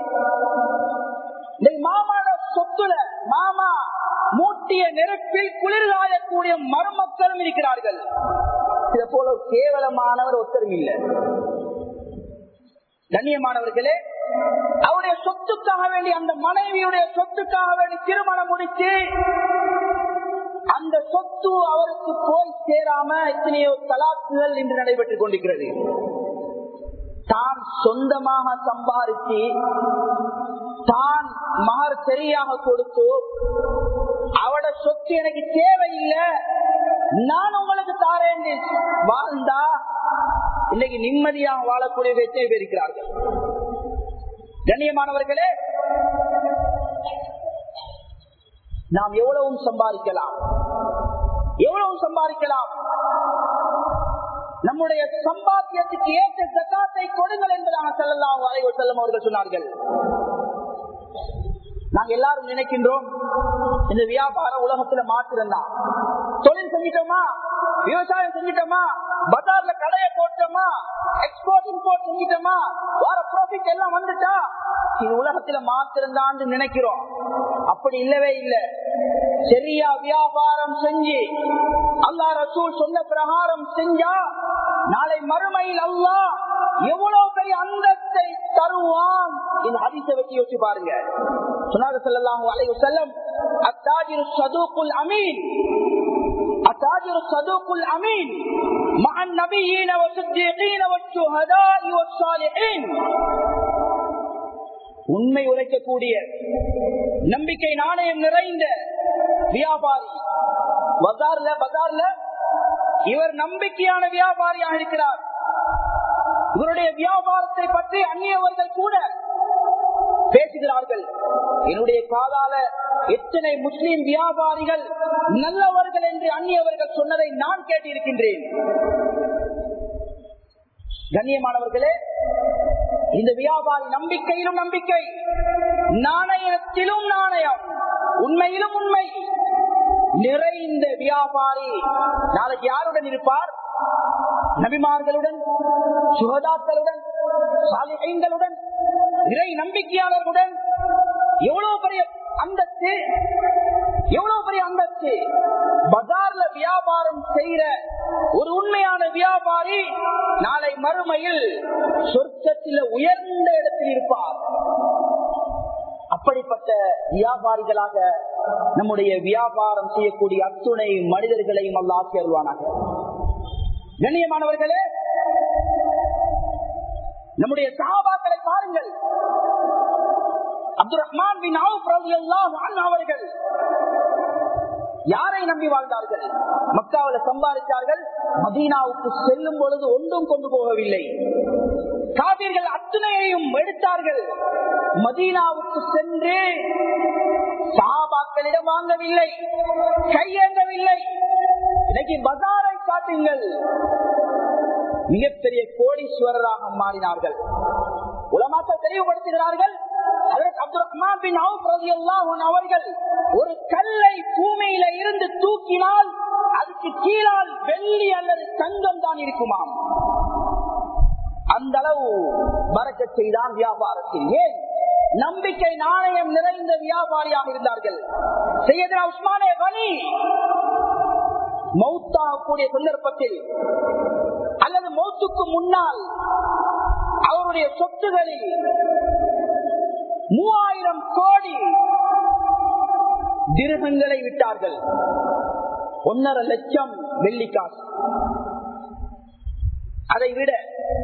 மாமாட சொத்துல மாமா மூட்டிய நெருப்பில் குளிர்காயக்கூடிய மருமக்களும் இருக்கிறார்கள். இதை போல கேவலமானவர் ஒருத்தரும் இல்லை. கண்ணியமானவர்களே, அவருடைய சொத்துக்காக வேண்டி, அந்த மனைவியுடைய சொத்துக்காக வேண்டி திருமணம் முடித்து அந்த சொத்து அவருக்கு போய் சேராம எத்தனையோ தலாக்குகள் இன்று நடைபெற்றுக் கொண்டிருக்கிறது. தான் சொந்தமாக சம்பாதித்து தான் மகர் சரியாக கொடுத்து அவட சொத்து எனக்கு தேவையில்லை, நான் உங்களுக்கு தாரேன் வாழ்ந்தா இன்னைக்கு நிம்மதியாக வாழக்கூடிய எத்தனை பேர் இருக்கிறார்கள். கண்ணியமானவர்களே, நாம் எவ்வளவும் சம்பாதிக்கலாம், எவ்வளவு சம்பாதிக்கலாம். நம்முடைய சம்பாத்தியத்துக்கு ஏற்ற ஜகாத்தை கொடுங்கள் என்பதாக ஸல்லல்லாஹு அலைஹி வஸல்லம் அவர்கள் சொன்னார்கள். நாங்க எல்லாரும் நினைக்கின்றோம், இந்த வியாபார உலகத்துல மாத்திரம்தான். தொழில் செஞ்சிட்டோமா, விவசாயம் செஞ்சிட்டோமா, பஜார்ல கடையை போட்டோமா, எக்ஸ்போர்ட் இம்போர்ட் செஞ்சிட்டோமா, வர ப்ராஃபிட் எல்லாம் வந்துட்டா இது உலகத்துல மாத்திரம்தான் நினைக்கிறோம். அப்படி இல்லவே இல்லை. சரியா வியாபாரம் செஞ்சு அல்லாஹ் ரசூல் சொன்ன பிரகாரம் செஞ்சா நாளை மறுமையில் அல்லாஹ் எவ்வளவு பெரிய அந்தஸ்தை தருவான். இந்த ஹதீஸை வச்சு யோசிச்சு பாருங்க. சொன்னாங்க ஸல்லல்லாஹு அலைஹி வஸல்லம், அத்தாஜிரு ஸதூகுல் அமீன், அத்தாஜிரு ஸதூகுல் அமீன் மஅன் நபிய்யீன வஸ்ஸிதீகீன வஷ்ஷுஹதாஇ வஸ்ஸாலிஹீன். உண்மை உரைக்கக்கூடிய நம்பிக்கை நாணயம் நிறைந்த வியாபாரி, பஜார்ல இவர் நம்பிக்கையான வியாபாரியாக இருக்கிறார். இவருடைய வியாபாரத்தை பற்றி அந்நியவர்கள் கூட பேசுகிறார்கள். என்னுடைய காதால எத்தனை முஸ்லிம் வியாபாரிகள் நல்லவர்கள் என்று அந்நியவர்கள் சொன்னதை நான் கேட்டிருக்கின்றேன். கண்ணியமானவர்களே, இந்த வியாபாரி நம்பிக்கையிலும் நம்பிக்கை, நாணயத்திலும் நாணயம், உண்மையிலும் உண்மை நிறைந்த வியாபாரி நாளைக்கு யாருடன் இருப்பார்? நபிமார்களுடன், சுஹதாக்களுடன், சாலிஹீன்களுடன், இறை நம்பிக்கையாளர்களுடன். எவ்வளவு பெரிய அந்தஸ்து, எவ்வளவு பெரிய அந்தஸ்து. பஜார்ல வியாபாரம் செய்யற ஒரு உண்மையான வியாபாரி நாளை மறுமையில் சொர்க்கத்தில் உயர்ந்த இடத்தில் இருப்பார். அப்படிப்பட்ட வியாபாரிகளாக நம்முடைய வியாபாரம் செய்யக்கூடிய அத்துணை மனிதர்களையும் அல்லாஹ் ஆக்கி அருள்வானாக. கண்ணியமானவர்களே, நம்முடைய சஹாபாக்களை பாருங்கள். அப்துல் ரஹ்மான் பின் அவுஃப் ரலியல்லாஹு அன்ஹு அவர்கள் யாரை நம்பி வாழ்ந்தார்கள்? மக்காவில் சம்பாதித்தார்கள். மதீனாவுக்கு செல்லும் பொழுது ஒன்றும் கொண்டு போகவில்லை. காபிர்கள் அத்துணையையும் எடுத்தார்கள். மதீனாவுக்கு சென்று சஹாபாக்களிடம் வாங்கவில்லை, கையேந்தவில்லை. இன்னைக்கு பஜாரை காட்டுங்கள், மிகப்பெரிய கோடீஸ்வரராக மாறினார்கள். உலமாக்கள் தெளிவுபடுத்துகிறார்கள், அப்துல் ரஹ்மான் பின் அவுஃப் ரலியல்லாஹு அன்ஹு அவர்கள் ஒரு கல்லை பூமியில இருந்து தூக்கினால் அதுக்கு கீழால் வெள்ளி அல்லது தங்கம் தான் இருக்குமாம். அந்த அளவு பரக்கத் செய்தான் வியாபாரத்தில். ஏன்? நம்பிக்கை நாணயம் நிறைந்த வியாபாரியாக இருந்தார்கள். சையதுனா உஸ்மானே கனி மௌத்தாகக்கூடிய சந்தர்ப்பத்தில் அல்லது மௌத்துக்கு முன்னால் அவருடைய சொத்துகளில் 3000 கோடி திர்ஹங்களை விட்டார்கள். 1.5 லட்சம் வெள்ளிக்காசு. அதை விட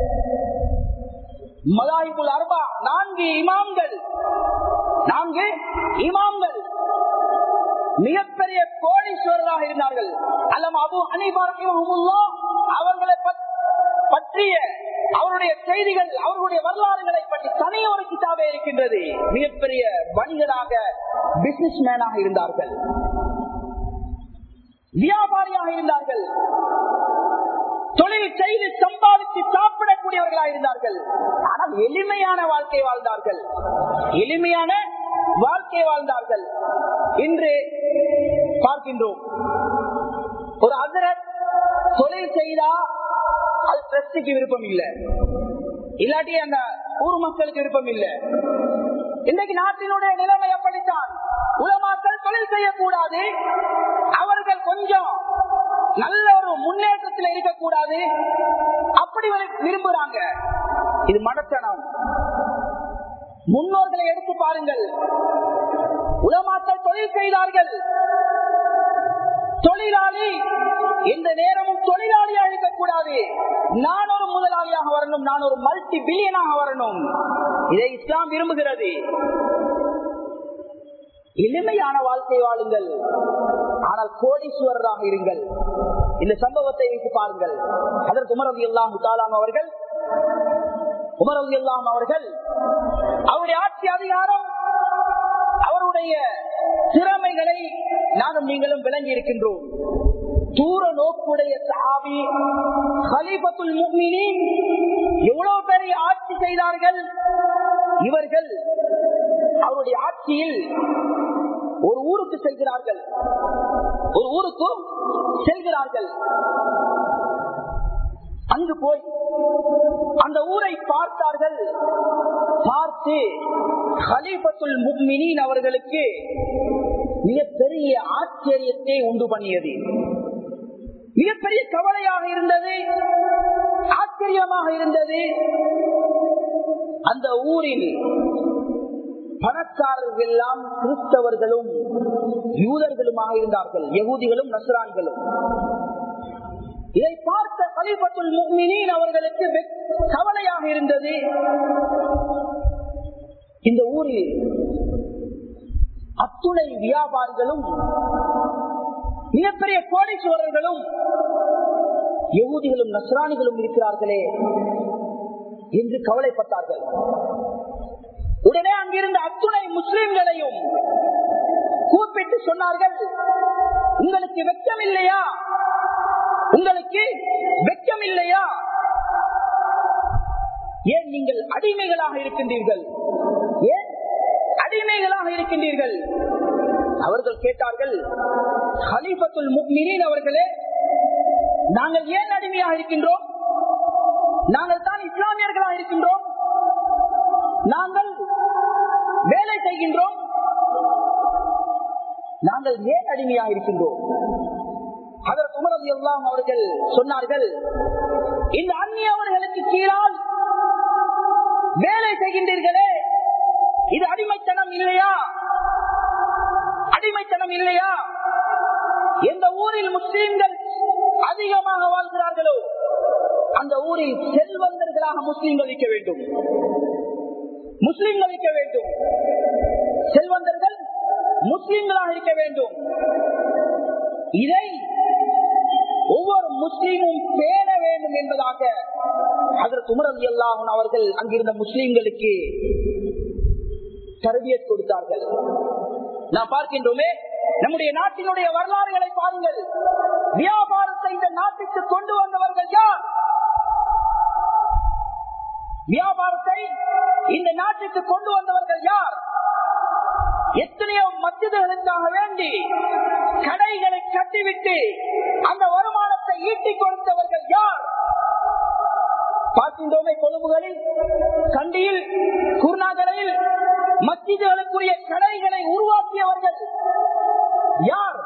மதாயிபுல் அர்பா 4 இமாம்கள் மிகப்பெரிய கோடீஸ்வரராக இருந்தார்கள். அல்லமா அபூ ஹனீஃபா ரஹிமஹுல்லாஹ் அவர்களை பற்றிய அவருடைய செய்திகள், அவர்களுடைய வரலாறுகளை பற்றி தனி ஒரு கிதாபே இருக்கின்றது. மிகப்பெரிய வணிகராக, பிசினஸ் மேனாக இருந்தார்கள், வியாபாரியாக இருந்தார்கள், தொழில் செய்து சம்பாதித்து சாப்பிடக்கூடியவர்களாக இருந்தார்கள். ஆனால் எளிமையான வாழ்க்கை வாழ்ந்தார்கள், எளிமையான வாழ்க்கை வாழ்ந்தார்கள். இன்று பார்க்கின்றோம், ஒரு ஹஜ்ரத் தொழில் செய்தா அது ட்ரஸ்டுக்கு விருப்பம் இல்லை, இல்லாட்டி அந்த ஊர் மக்களுக்கு விருப்பம் இல்லை. இன்றைக்கு நாட்டினுடைய நிலைமை அப்படித்தான். உலமாக்கள் தொழில் செய்யக்கூடாது, அவர்கள் கொஞ்சம் நல்ல ஒரு முன்னேற்றத்தில் இருக்கக்கூடாது, அப்படி விரும்புறாங்க. இது மடத்தனம். முன்னோர்களை எடுத்து பாருங்கள். உலமாக்கள் தொழில் செய்தார்கள். தொழிலாளி எந்த நேரமும் தொழிலாளியாக இருக்கக்கூடாது. நான் ஒரு முதலாளியாக வரணும், நான் ஒரு மல்டி பில்லியனாக வரணும். இதை இஸ்லாம் விரும்புகிறது. எளிமையான வாழ்க்கை வாழுங்கள், ஆனால் கோடீஸ்வரராக இருங்கள். இந்த சம்பவத்தை வைத்து பாருங்கள். அதற்கு உமர் ரலியல்லாஹு தஆலா அவர்கள் அவருடைய ஆட்சி அதிகாரம், அவருடைய திறமைகளை நானும் நீங்களும் விளங்கி இருக்கின்றோம். தூர நோக்குடைய சஹாபி கலீஃபத்துல் முஃமினீன் எவ்வளவு பெரிய ஆட்சி செய்தார்கள். இவர்கள் அவருடைய ஆட்சியில் ஒரு ஊருக்கு செல்கிறார்கள், ஒரு ஊருக்கு செல்கிறார்கள். அங்கு போய் அந்த ஊரை பார்த்தார்கள். பார்த்து கலீஃபத்துல் முஃமினீன் அவர்களுக்கு மிகப்பெரிய ஆச்சரியத்தை உண்டு பண்ணியது. மிகப்பெரிய கவலையாக இருந்தது, ஆச்சரியமாக இருந்தது. அந்த ஊரில் பணக்காரர்கள் எல்லாம் கிறிஸ்தவர்களும் யூதர்களுமாக இருந்தார்கள், யகூதிகளும் நஸ்ரான்களும். இதை பார்த்த கலீஃபத்துல் முஃமினீன் அவர்களுக்கு கவலையாக இருந்தது. இந்த ஊரில் அத்துணை வியாபாரிகளும் மிகப்பெரிய கோடீஸ்வரர்களும் யகூதிகளும் நஸ்ரானிகளும் இருக்கிறார்களே என்று கவலைப்பட்டார்கள். உடனே அங்கிருந்த அத்துணை முஸ்லிம்களையும் கூப்பிட்டு சொன்னார்கள், உங்களுக்கு வெட்கம் இல்லையா? உங்களுக்கு வெட்கம் இல்லையா? ஏன் நீங்கள் அடிமைகளாக இருக்கின்றீர்கள்? ஏன் அடிமைகளாக இருக்கின்றீர்கள்? அவர்கள் கேட்டார்கள், கலீஃபத்துல் முஃமினீன் அவர்களே, நாங்கள் ஏன் அடிமையாக இருக்கின்றோம்? நாங்கள் தான் இஸ்லாமியர்களாக இருக்கின்றோம், நாங்கள் வேலை செய்கின்றோம், நாங்கள் ஏன் அடிமையாக இருக்கின்றோம்? அதற்கு உமர் ரலியல்லாஹு அன்ஹு அவர்கள் சொன்னார்கள், இந்த அந்நியவர்களுக்கு கீழால் வேலை செய்கின்றீர்களே, இது அடிமைத்தனம் இல்லையா? அடிமைத்தனம் இல்லையா? எந்த ஊரில் முஸ்லிம்கள் அதிகமாக வாழ்கிறார்களோ அந்த ஊரில் செல்வந்தர்களாக முஸ்லிம்கள் இருக்க வேண்டும், முஸ்லிம்கள் இருக்க வேண்டும், செல்வந்தர்கள் முஸ்லிம்களாக இருக்க வேண்டும். இதை ஒவ்வொரு முஸ்லீமும் பேண வேண்டும் என்பதாக ஹஜ்ரத் உமர் ரலியல்லாஹு அன்ஹு அவர்கள் அங்கிருந்த முஸ்லிம்களுக்கு தர்பியத் கொடுத்தார்கள். நாம் பார்க்கின்றோமே, நம்முடைய நாட்டினுடைய வரலாறுகளை பாருங்கள். வியாபாரத்தை இந்த நாட்டுக்கு கொண்டு வந்தவர்கள் யார்? வியாபாரத்தை இந்த நாட்டுக்கு கொண்டு வந்தவர்கள் யார்? எத்தனையோ மஸ்ஜிதுகளுக்காக வேண்டி கடைகளை கட்டிவிட்டு அந்த வருமானத்தை ஈட்டிக் கொடுத்தவர்கள் யார்? பார்க்கின்றோமே, கொழும்புகளில், கண்டியில், குருநாகலில் மஸ்ஜிதுகளுக்குரிய கடைகளை உருவாக்கியவர்கள் யார்?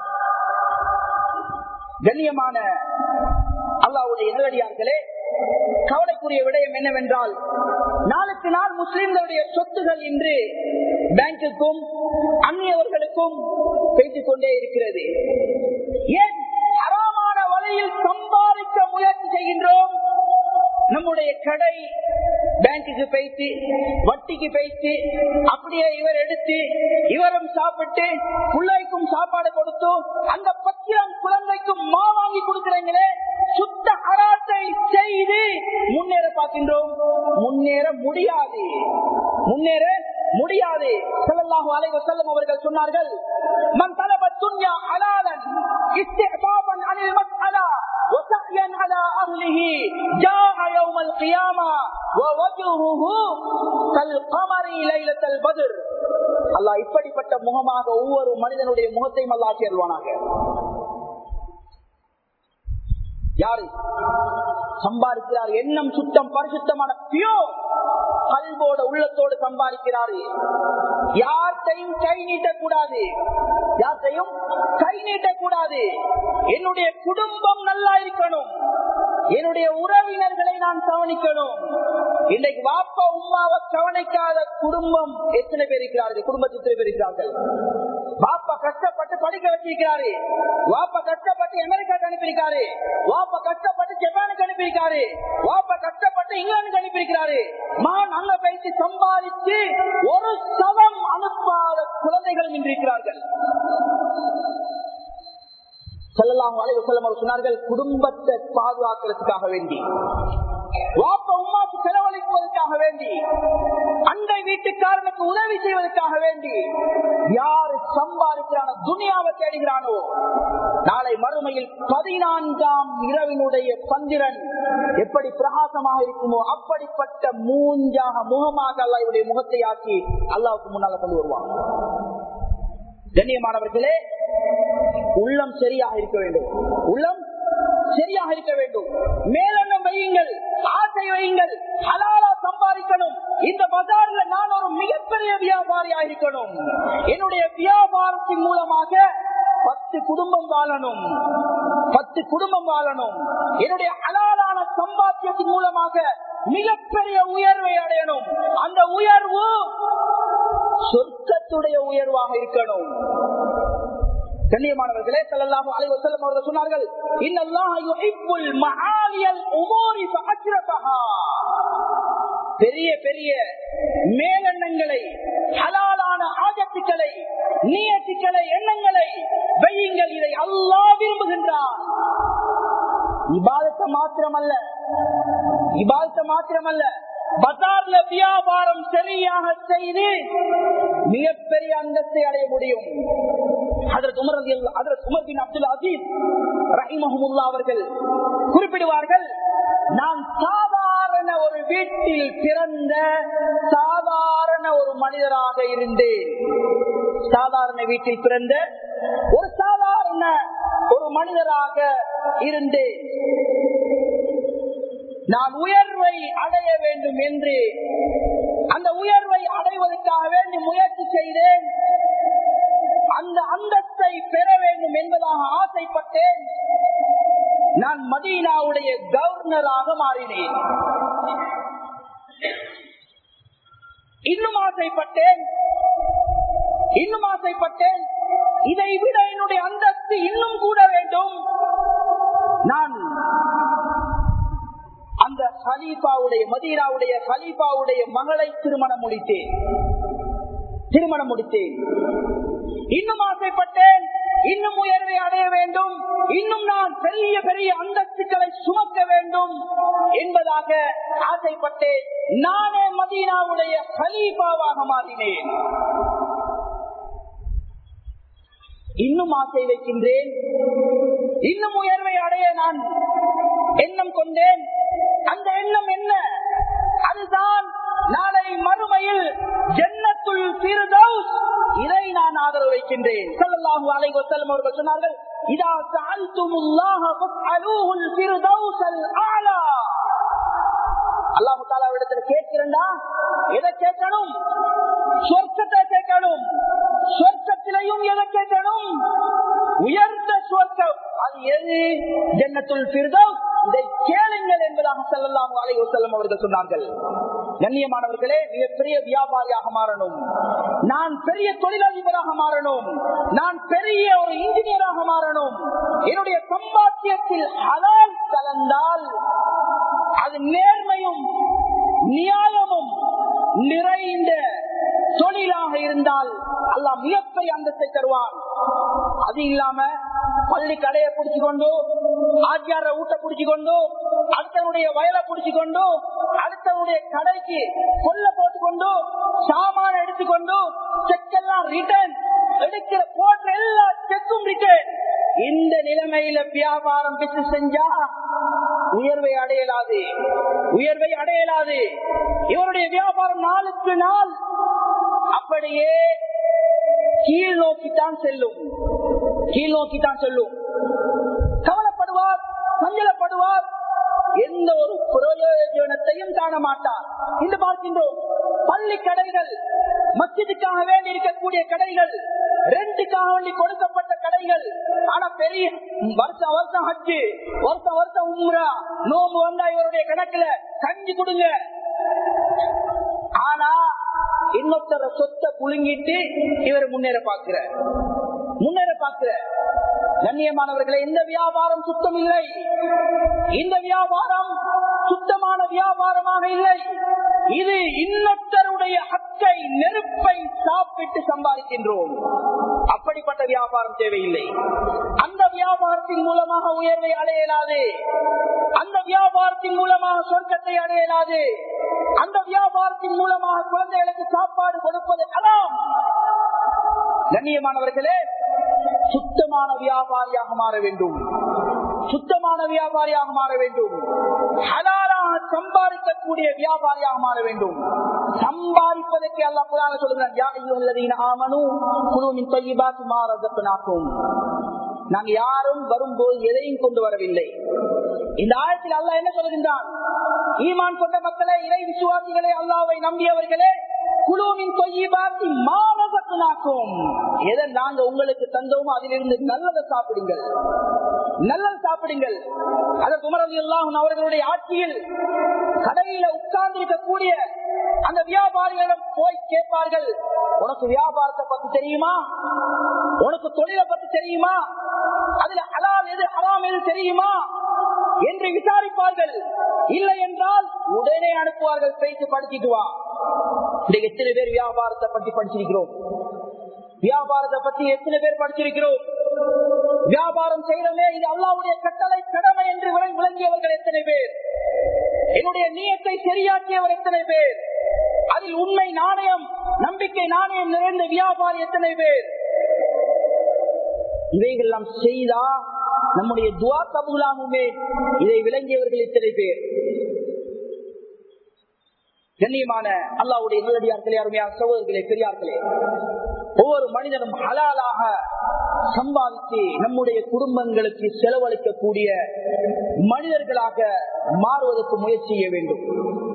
கண்ணியமான அல்லாஹ்வுடைய நல்லடியார்களே, கவலைக்குரிய விடயம் என்னவென்றால், நாளுக்கு நாள் முஸ்லிம்களுடைய சொத்துகள் இன்று பேங்குக்கும் அந்நியவர்களுக்கும் பேசிக் கொண்டே இருக்கிறது. ஏன் ஹராமான வழியில் சம்பாதிக்க முயற்சி செய்கின்றோம்? நம்முடைய கடை பேங்குக்கு போயிட்டு வட்டிக்கு போயிட்டு அப்படியே இவர் எடுத்து இவரும் சாப்பிட்டு பிள்ளைக்கும் சாப்பாடு கொடுத்து அந்த 10 குழந்தைக்கும் மா வாங்கி கொடுக்கிறீங்களே, சுத்த ஹராத்தை செய்து முன்னேற பார்க்கின்றோம். முன்னேற முடியாது, முன்னேற முடியாது. ஸல்லல்லாஹு அலைஹி வஸல்லம் அவர்கள் சொன்னார்கள், மன் தலப துன்யா ஹலாலன் இஸ்திஹபாபன் அனில் மஸ்அலா وسعيا على أهله جاء يوم القيامة ووجهه كالقمر ليلة البدر. அல்லாஹ் இப்படிப்பட்ட முகமாக ஒவ்வொரு மனிதனுடைய முகத்தையும் அல்லாஹ் ஆக்கியருவானாக. யாரு சம்பாதிக்கிறார், எண்ணம் சுத்தம் பரிசுத்தமான பியூர் கல்வோட உள்ளத்தோடு சம்பாதிக்கிறாரு. யார்த்தையும் கை நீட்டக்கூடாது, யார்த்தையும் கை நீட்டக்கூடாது. என்னுடைய குடும்பம் நல்லா இருக்கணும், என்னுடைய உறவினர்களை நான் கவனிக்கணும். இன்றைக்கு வாப்பா உம்மாவை கவனிக்காத குடும்பம் எத்தனை பேர் இருக்கிறார்கள்? குடும்பத்தில் எத்தனை பேர் இருக்கிறார்கள்? வாப்பா கஷ்டப்பட்டு படிக்க வச்சிருக்கிறாரு, வாப்பா கஷ்டப்பட்டு அமெரிக்காவுக்கு அனுப்பியிருக்காரு, வாப்பா கஷ்டப்பட்டு ஜப்பானுக்கு அனுப்பியிருக்காரு, வாப்பா கஷ்டப்பட்டு இங்கிலாந்துக்கு அனுப்பியிருக்கிறாரு. மான் அங்க போயிட்டு சம்பாதித்து ஒரு சவம் அனுப்பாத குழந்தைகள் நின்றிருக்கிறார்கள். ஸல்லல்லாஹு அலைஹி வஸல்லம் அவர்கள் சொன்னார்கள், குடும்பத்தை பாதுகாக்கிறதுக்காக வேண்டி, வாப்பா உம்மாக்கு செலவழிப்பதற்காக வேண்டி, அண்டை வீட்டுக்காரனுக்கு உதவி செய்வதற்காக வேண்டி யாரு சம்பாதிக்கிறானோ, துனியாவை தேடுகிறானோ, நாளை மறுமையில் 14ஆம் இரவினுடைய சந்திரன் எப்படி பிரகாசமாக இருக்குமோ அப்படிப்பட்ட மூஞ்சாக முகமாக அல்லாஹ் இவருடைய முகத்தை ஆக்கி அல்லாஹ்வுக்கு முன்னால கொண்டு வருவான். கண்ணியமானவர்களே, உள்ளம் சரியாக இருக்க வேண்டும், உள்ளம் சரியாக இருக்க வேண்டும். மேலெண்ணம் வையுங்கள், ஆசை வையுங்கள், ஹலாலா சம்பாதிக்கணும். இந்த பஜார்ல நான் ஒரு மிகப்பெரிய வியாபாரியாக இருக்கணும், என்னுடைய வியாபாரத்தின் மூலமாக 10 குடும்பம் வாழணும், 10 குடும்பம் வாழணும். என்னுடைய ஹலாலான சம்பாத்தியத்தின் மூலமாக மிகப்பெரிய உயர்வை அடையணும். அந்த உயர்வு சொர்க்கத்துடைய உயர்வாக இருக்கணும். கண்ணியமானவர்களே, ஸல்லல்லாஹு அலைஹி வஸல்லம் அவர்கள் சொன்னார்கள், இன்னல்லாஹ யுஹிப்புல் மஆலியல் உமூரி ஃபஅஜ்ரஹா. பெரிய பெரிய மேலெண்ணங்களை, ஹலாலான ஆஜத்துக்களை, நியத்துக்களை, எண்ணங்களை வையுங்கள். இதை அல்லாஹ் விரும்புகின்றான். இபாதத்தை மாத்திரமல்ல, இபாதத்தை மாத்திரமல்ல, பஜார்ல வியாபாரம் சரியாக செய்து மிகப்பெரிய அந்தஸ்தை அடைய முடியும். ஹஜ்ரத் உமர் பின் அப்துல் அசீஸ் ரஹிமஹுல்லாஹ் அவர்கள் குறிப்பிடுவார்கள், நான் சாதாரண ஒரு வீட்டில் பிறந்த சாதாரண ஒரு மனிதராக இருந்தேன். சாதாரண வீட்டில் பிறந்த ஒரு சாதாரண ஒரு மனிதராக இருந்தேன். நான் உயர்வை அடைய வேண்டும் என்று, அந்த உயர்வை அடைவதற்காக வேண்டி முயற்சி செய்தேன். அந்த அந்தஸ்தை பெற வேண்டும் என்பதாக ஆசைப்பட்டேன். நான் மதீனாவுடைய கவர்னராக மாறினேன். இன்னும் ஆசைப்பட்டேன், இன்னும் ஆசைப்பட்டேன். இதை விட என்னுடைய அந்தஸ்து இன்னும் கூட வேண்டும். நான் அந்த ஹலீஃபாவுடைய, மதீனாவுடைய ஹலீஃபாவுடைய மகளை திருமணம் முடித்தேன். இன்னும் ஆசைப்பட்டேன், இன்னும் உயர்வை அடைய வேண்டும், இன்னும் நான் பெரிய பெரிய அந்தஸ்துக்களை சுமக்க வேண்டும் என்பதாக ஆசைப்பட்டேன். நானே மதீனாவுடைய ஹலீஃபாவாக மாறினேன். இன்னும் ஆசை வைக்கின்றேன், இன்னும் உயர்வை அடைய நான் எண்ணம் கொண்டேன். அந்த எண்ணம் என்ன? அதுதான் நாளை மறுமையில் ஜன்னத்துல் ஃபிர்தௌஸ், இதை நான் ஆதரவு வைக்கின்றேன். ஸல்லல்லாஹு அலைஹி வஸல்லம் அவர்கள் சொன்னார்கள், இதா சஅல்துமுல்லாஹ ஃபஸ்அலூஹுல் ஃபிர்தௌஸல் அலா. அல்லாஹ் தஆலாவிடத்தில் கேட்கிறேன்டா, எதை கேட்கணும்? சொர்க்கத்தை கேட்கணும். சொர்க்கத்திலையும் எதை கேட்கணும்? உயர்ந்த சொர்க்கம். அது எது? ஜன்னத்துல் ஃபிர்தௌஸ். இதை கேளுங்கள் என்பதாக ஸல்லல்லாஹு அலைஹி வஸல்லம் அவர்கள் சொன்னார்கள். கண்ணியமானவர்களே, மிகப்பெரிய வியாபாரியாக மாறணும், நான் பெரிய தொழிலதிபராக மாறணும், நான் பெரிய ஒரு இன்ஜினியராக மாறணும். என்னுடைய சம்பாத்தியத்தில் ஹலால் கலந்தால் அது நேர்மையும் நியாயமும் நிறைந்த தொழிலாக இருந்தால் அல்லாஹ் மிகப்பெரிய அந்தஸ்தை தருவான். அது இல்லாம பள்ளி கடையை பிடிச்சு கொண்டு, ஆச்சார ஊட்ட பிடிச்சு கொண்டு, அடுத்தவனுடைய வயலை பிடிச்சு கொண்டு, அடுத்தவனுடைய கடைக்கு கொல்ல போட்டுக்கொண்டு, சாமான எடுத்துக்கொண்டு, செக்கெல்லாம் ரிட்டர்ன் எடுக்கிற போன்ற எல்லா செக்கும் ரிட்டர்ன். இந்த நிலைமையில வியாபாரம் பெற்று செஞ்சா உயர்வை அடையலாது, உயர்வை அடையலாது. இவருடைய வியாபாரம் நாளுக்கு நாள் அப்படியே கீழ் நோக்கித்தான் செல்லும், கீழ் நோக்கித்தான் செல்லும். கவலைப்படுவார், சஞ்சலப்படுவார், எந்த ஒரு பிரயோஜனத்தையும் காண மாட்டார். இன்று பார்க்கின்றோம் பள்ளி கடைகள், மஸ்ஜிதுக்காக வேண்டி இருக்கக்கூடிய கடைகள், ரெண்டுக்காக வேண்டி கொடுக்கப்பட்ட கடைகள். ஆனா பெரிய வருஷம் வருஷம் ஹஜ்ஜு, வருஷம் வருஷம் உம்ரா, நோம்பு வந்தா இவருடைய கணக்குல கஞ்சி கொடுங்க. ஆனா இன்னொருத்தர சொத்தை புழுங்கிட்டு இவர் முன்னேற பார்க்கிற. கண்ணியமானவர்களை, இந்த வியாபாரம் சுத்தம் இல்லை, இந்த வியாபாரம் சுத்தமான வியாபாரமாக இல்லை. இது இன்னொருத்தருடைய ஹக்கை, நெருப்பை சாப்பிட்டு சம்பாதிக்கின்றோம். அப்படிப்பட்ட வியாபாரம் தேவையில்லை. அந்த வியாபாரத்தின் மூலமாக உயர்வை அடையலாது, அந்த வியாபாரத்தின் மூலமாக சொர்க்கத்தை அடையலாது, அந்த வியாபாரத்தின் மூலமாக குழந்தைகளுக்கு சாப்பாடு கொடுப்பது ஹராம். கண்ணியமானவர்களே, சுத்தமான வியாபாரியாக மாற வேண்டும், சுத்தமான வியாபாரியாக மாற வேண்டும், ஹலாலாக சம்பாதிக்கக்கூடிய வியாபாரியாக மாற வேண்டும். சம்பாதிப்பதற்கு அல்லாஹ் குர்ஆனில் சொல்கிறான், யா அய்யுஹல்லதீன ஆமனூ குலூ மின் தய்யிபாத்தி மா ரஸக்னாகும். நாங்க யாரும் வரும்போது எதையும் கொண்டு வரவில்லை. இந்த ஆயத்தில் அல்லாஹ் என்ன சொல்கின்றான்? ஈமான் கொண்ட மக்களே, இறை விசுவாசிகளே, அல்லாஹ்வை நம்பியவர்களே, குலூ மின் தய்யிபாத்தி மா ரஸக்னாகும். எதை நாங்க உங்களுக்கு தந்தோமோ அதிலிருந்து நல்லதை சாப்பிடுங்கள், நல்லது சாப்பிடுங்கள். அதற்கு உமர் ரலியல்லாஹு அன்ஹு அவர்களுடைய ஆட்சியில் கடையில உட்கார்ந்து இருக்கக்கூடிய அந்த வியாபாரிகளிடம் போய் கேட்பார்கள், உனக்கு வியாபாரத்தை பத்தி தெரியுமா, உனக்கு தொழிலை பத்தி தெரியுமா, அதுல ஹலால் எது ஹராம் எது தெரியுமா என்று விசாரிப்பார்கள். இல்லை என்றால் உடனே அனுப்புவார்கள், பேசி படிச்சுட்டு வா. எத்தனை பேர் வியாபாரத்தை பற்றி படிச்சிருக்கிறோம்? வியாபாரத்தை பற்றி எத்தனை பேர் படிச்சிருக்கிறோம்? வியாபாரம் செய்யறமே இது அல்லாஹ்வுடைய கட்டளை, கடமை என்று விளங்கியவர்கள் எத்தனை பேர்? என்னுடைய நியத்தை சரியாக்கியவர் எத்தனை பேர்? அதில் உண்மை நாணயம், நம்பிக்கை நாணயம் நிறைந்த வியாபாரி எத்தனை பேர்? இவைகள் நாம் செய்தா நம்முடைய துஆ கபூலாகுமே, இதை விளங்கியவர்கள் எத்தனை பேர்? கண்ணியமான அல்லாஹ்வுடைய நல்லடியார்களே, அருமையான சகோதரர்களே, பெரியார்களே, ஒவ்வொரு மனிதனும் ஹலாலாக சம்பாதித்து நம்முடைய குடும்பங்களுக்கு செலவழிக்கக்கூடிய மனிதர்களாக மாறுவதற்கு முயற்சி செய்ய வேண்டும்.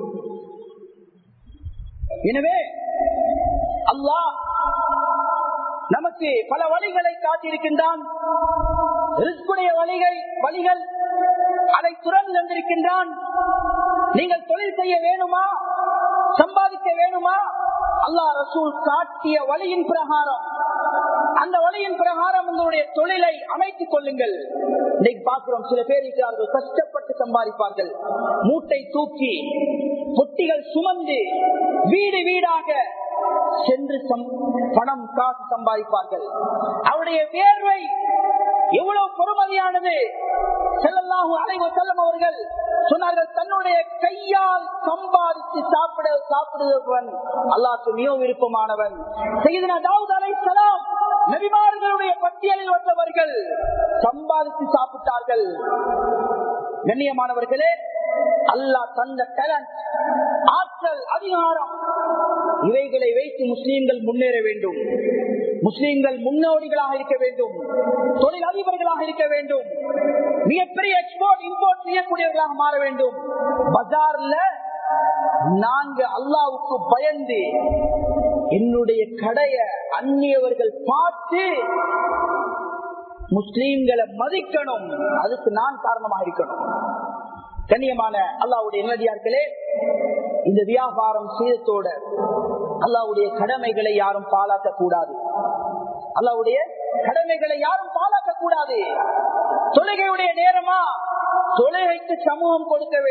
எனவே அல்லாஹ் நமக்கு பல வழிகளை காட்டியிருக்கின்றான். ரிஸ்குடைய வழிகள் அதை துறந்து வந்திருக்கின்றான். நீங்கள் தொழில் செய்ய வேணுமா, சம்பாதிக்க வேணுமா, அல்லாஹ் ரசூல் காட்டிய வழியின் பிரகாரம், அந்த வழியின் பிரகாரம் உங்களுடைய தொழிலை அமைத்துக் கொள்ளுங்கள். இன்னைக்கு பார்க்கிறோம், சில பேர் இருக்கிறார்கள், கஷ்டப்பட்டு சம்பாதிப்பார்கள், மூட்டை தூக்கி பொட்டிகள் சுமந்து வீடு வீடாக சென்று பணம் காசு சம்பாதிப்பார்கள். அவருடைய வேர்வை எவ்வளவு பொறுமதியானது. ஸல்லல்லாஹு அலைஹி வஸல்லம் அவர்கள் சொன்னார்கள், தன்னுடைய கையால் சம்பாதித்து சாப்பிடுவன் அல்லாஹ்வுக்கு மிகவும் விருப்பமானவன். சய்யிதுனா தாவூத் அலைஹிஸ்ஸலாம் நபிமார்களுடைய பட்டியலில் வந்தவர்கள், சம்பாதித்து சாப்பிட்டார்கள். கண்ணியமானவர்களே, அல்லாஹ் தந்த டேலண்ட், ஆற்றல், அதிகாரம், இவைகளை வைத்து முஸ்லீம்கள் முன்னேற வேண்டும், முஸ்லீம்கள் முன்னோடிகளாக இருக்க வேண்டும், தொழில் அதிபர்களாக இருக்க வேண்டும், மிகப்பெரிய எக்ஸ்போர்ட் இம்போர்ட் செய்யக்கூடியவர்களாக மாற வேண்டும். பஜார்ல நாங்க அல்லாஹ்வுக்கு பயந்து என்னுடைய கடைய அந்நியவர்கள் பார்த்து முஸ்லீம்களை மதிக்கணும், அதுக்கு நான் காரணமாக இருக்கணும். கண்ணியமான அல்லாஹ்வுடைய நல்லடியார்களே, இந்த வியாபாரம் செய்ததோட அல்லாஹ்வுடைய கடமைகளை யாரும் பாழாக்க கூடாது, அல்லாஹ்வுடைய கடமைகளை யாரும் பாழாக்க கூடாது. தொழுகையுடைய நேரமா, தொழுகைக்கு சமூகம் கொடுக்க வேண்டும்.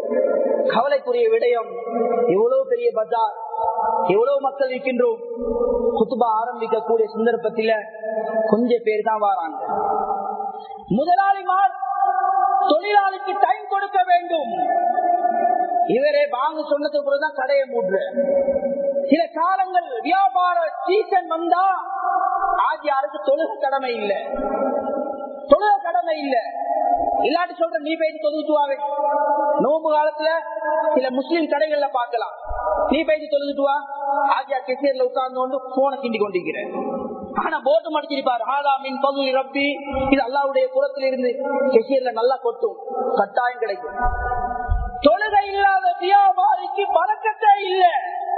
கவலைக்குரிய விடயம், எவ்வளவு பெரிய பஜார், எவ்வளவு மக்கள் இருக்கின்றோம். குத்துபா ஆரம்பிக்கக்கூடிய சந்தர்ப்பத்தில கொஞ்சம் பேர் தான் வராங்க. முதலாளிமார் தொழிலாளிக்கு டைம் கொடுக்க வேண்டும். இவரே வாங்க சொன்னதுக்கு பிறகுதான் கடையை மூடுற. சில காலங்கள் வியாபார சீசன் வந்தா ஆஜியாருக்கு தொழுக கடமை இல்லை, தொழுக கடமை இல்லை. இல்லாட்டி சொல்ற நீ பேசி தொழுதுட்டுவாவே. நோம்பு காலத்துல சில முஸ்லிம் கடைகள்ல பார்க்கலாம், நீ பேசி தொழுதுட்டுவா, ஆஜியா கெசியர்ல உட்கார்ந்து கொண்டு போனை கிண்டி கொண்டிருக்கிற. ஆனா போட்டு மடிச்சிருப்பாரு, ஆதாமின் பகுதி ரப்பி, இது அல்லாவுடைய புறத்தில் இருந்து கெசியர்ல நல்லா கொட்டும், கட்டாயம் கிடைக்கும். தொழுகை இல்லாத வியாபாரிக்கு பறக்கத்தே இல்லை.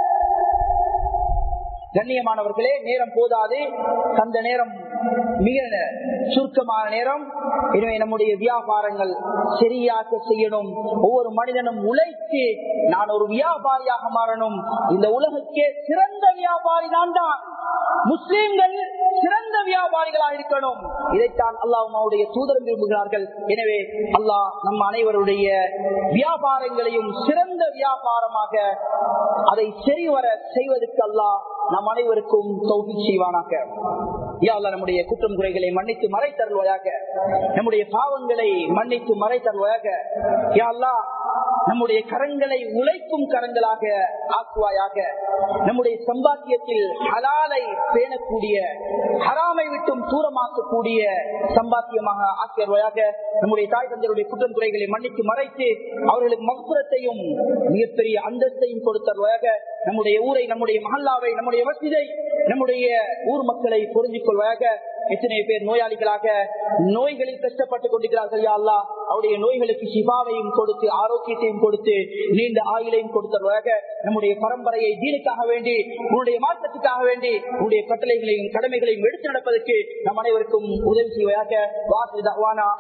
கண்ணியமானவர்களே, நேரம் போதாது, அந்த நேரம் மிக சுருக்கமான நேரம். எனவே நம்முடைய வியாபாரங்கள் சரியாக செய்யணும். ஒவ்வொரு மனிதனும் உழைத்து நான் ஒரு வியாபாரியாக மாறணும். இந்த உலகக்கே சிறந்த வியாபாரி தான் முஸ்லிம்கள், சிறந்த வியாபாரிகளாக இருக்கணும். இதைத்தான் அல்லாஹ்வுடைய தூதர் விரும்புகிறார்கள். எனவே அல்லாஹ் நம் அனைவருடைய வியாபாரங்களையும் சிறந்த வியாபாரமாக அதை சரிவர செய்வதற்கு அல்லாஹ் நம் அனைவருக்கும் தௌஃபீக் செய்வானாக. யா அல்லாஹ் நம்முடைய குற்றம் குறைகளை மன்னித்து மறைத்தருள்வாயாக, நம்முடைய பாவங்களை மன்னித்து மறைத்தருள்வாயாக. யா அல்லாஹ் நம்முடைய கரங்களை உழைக்கும் கரங்களாக ஆக்குவாயாக. நம்முடைய சம்பாத்தியத்தில் ஹலாலை பேணக்கூடிய, ஹராமை விட்டும் தூரமாக்கக்கூடிய சம்பாத்தியமாக ஆக்குவாயாக. நம்முடைய தாய் தந்தையுடைய குற்றம் குறைகளை மன்னித்து மறைத்து அவர்களுக்கு மக்ஃபிரத்தையும் மிகப்பெரிய அந்தஸ்தையும் கொடுத்தருவாயாக. நம்முடைய ஊரை, நம்முடைய மஹல்லாவை, நம்முடைய மஸ்ஜிதை, நம்முடைய ஊர் மக்களை புரிஞ்சிக் கொள்வாயாக. எத்தனை பேர் நோயாளிகளாக நோய்களில் கஷ்டப்பட்டுக் கொண்டிருக்கிறார்கள். யா அல்லாஹ் அவருடைய நோய்களுக்கு சிபாவையும் கொடுத்து, ஆரோக்கியத்தையும் கொடுத்து, நீண்ட ஆயுளையும் கொடுத்தருவாக. நம்முடைய பரம்பரையை தீனுக்காக வேண்டி, உன்னுடைய மாற்றத்துக்காக வேண்டி, உன்னுடைய கட்டளைகளையும் கடமைகளையும் எடுத்து நடப்பதற்கு நம் அனைவருக்கும் உதவி செய்வாயாக. வாசி தஅவானா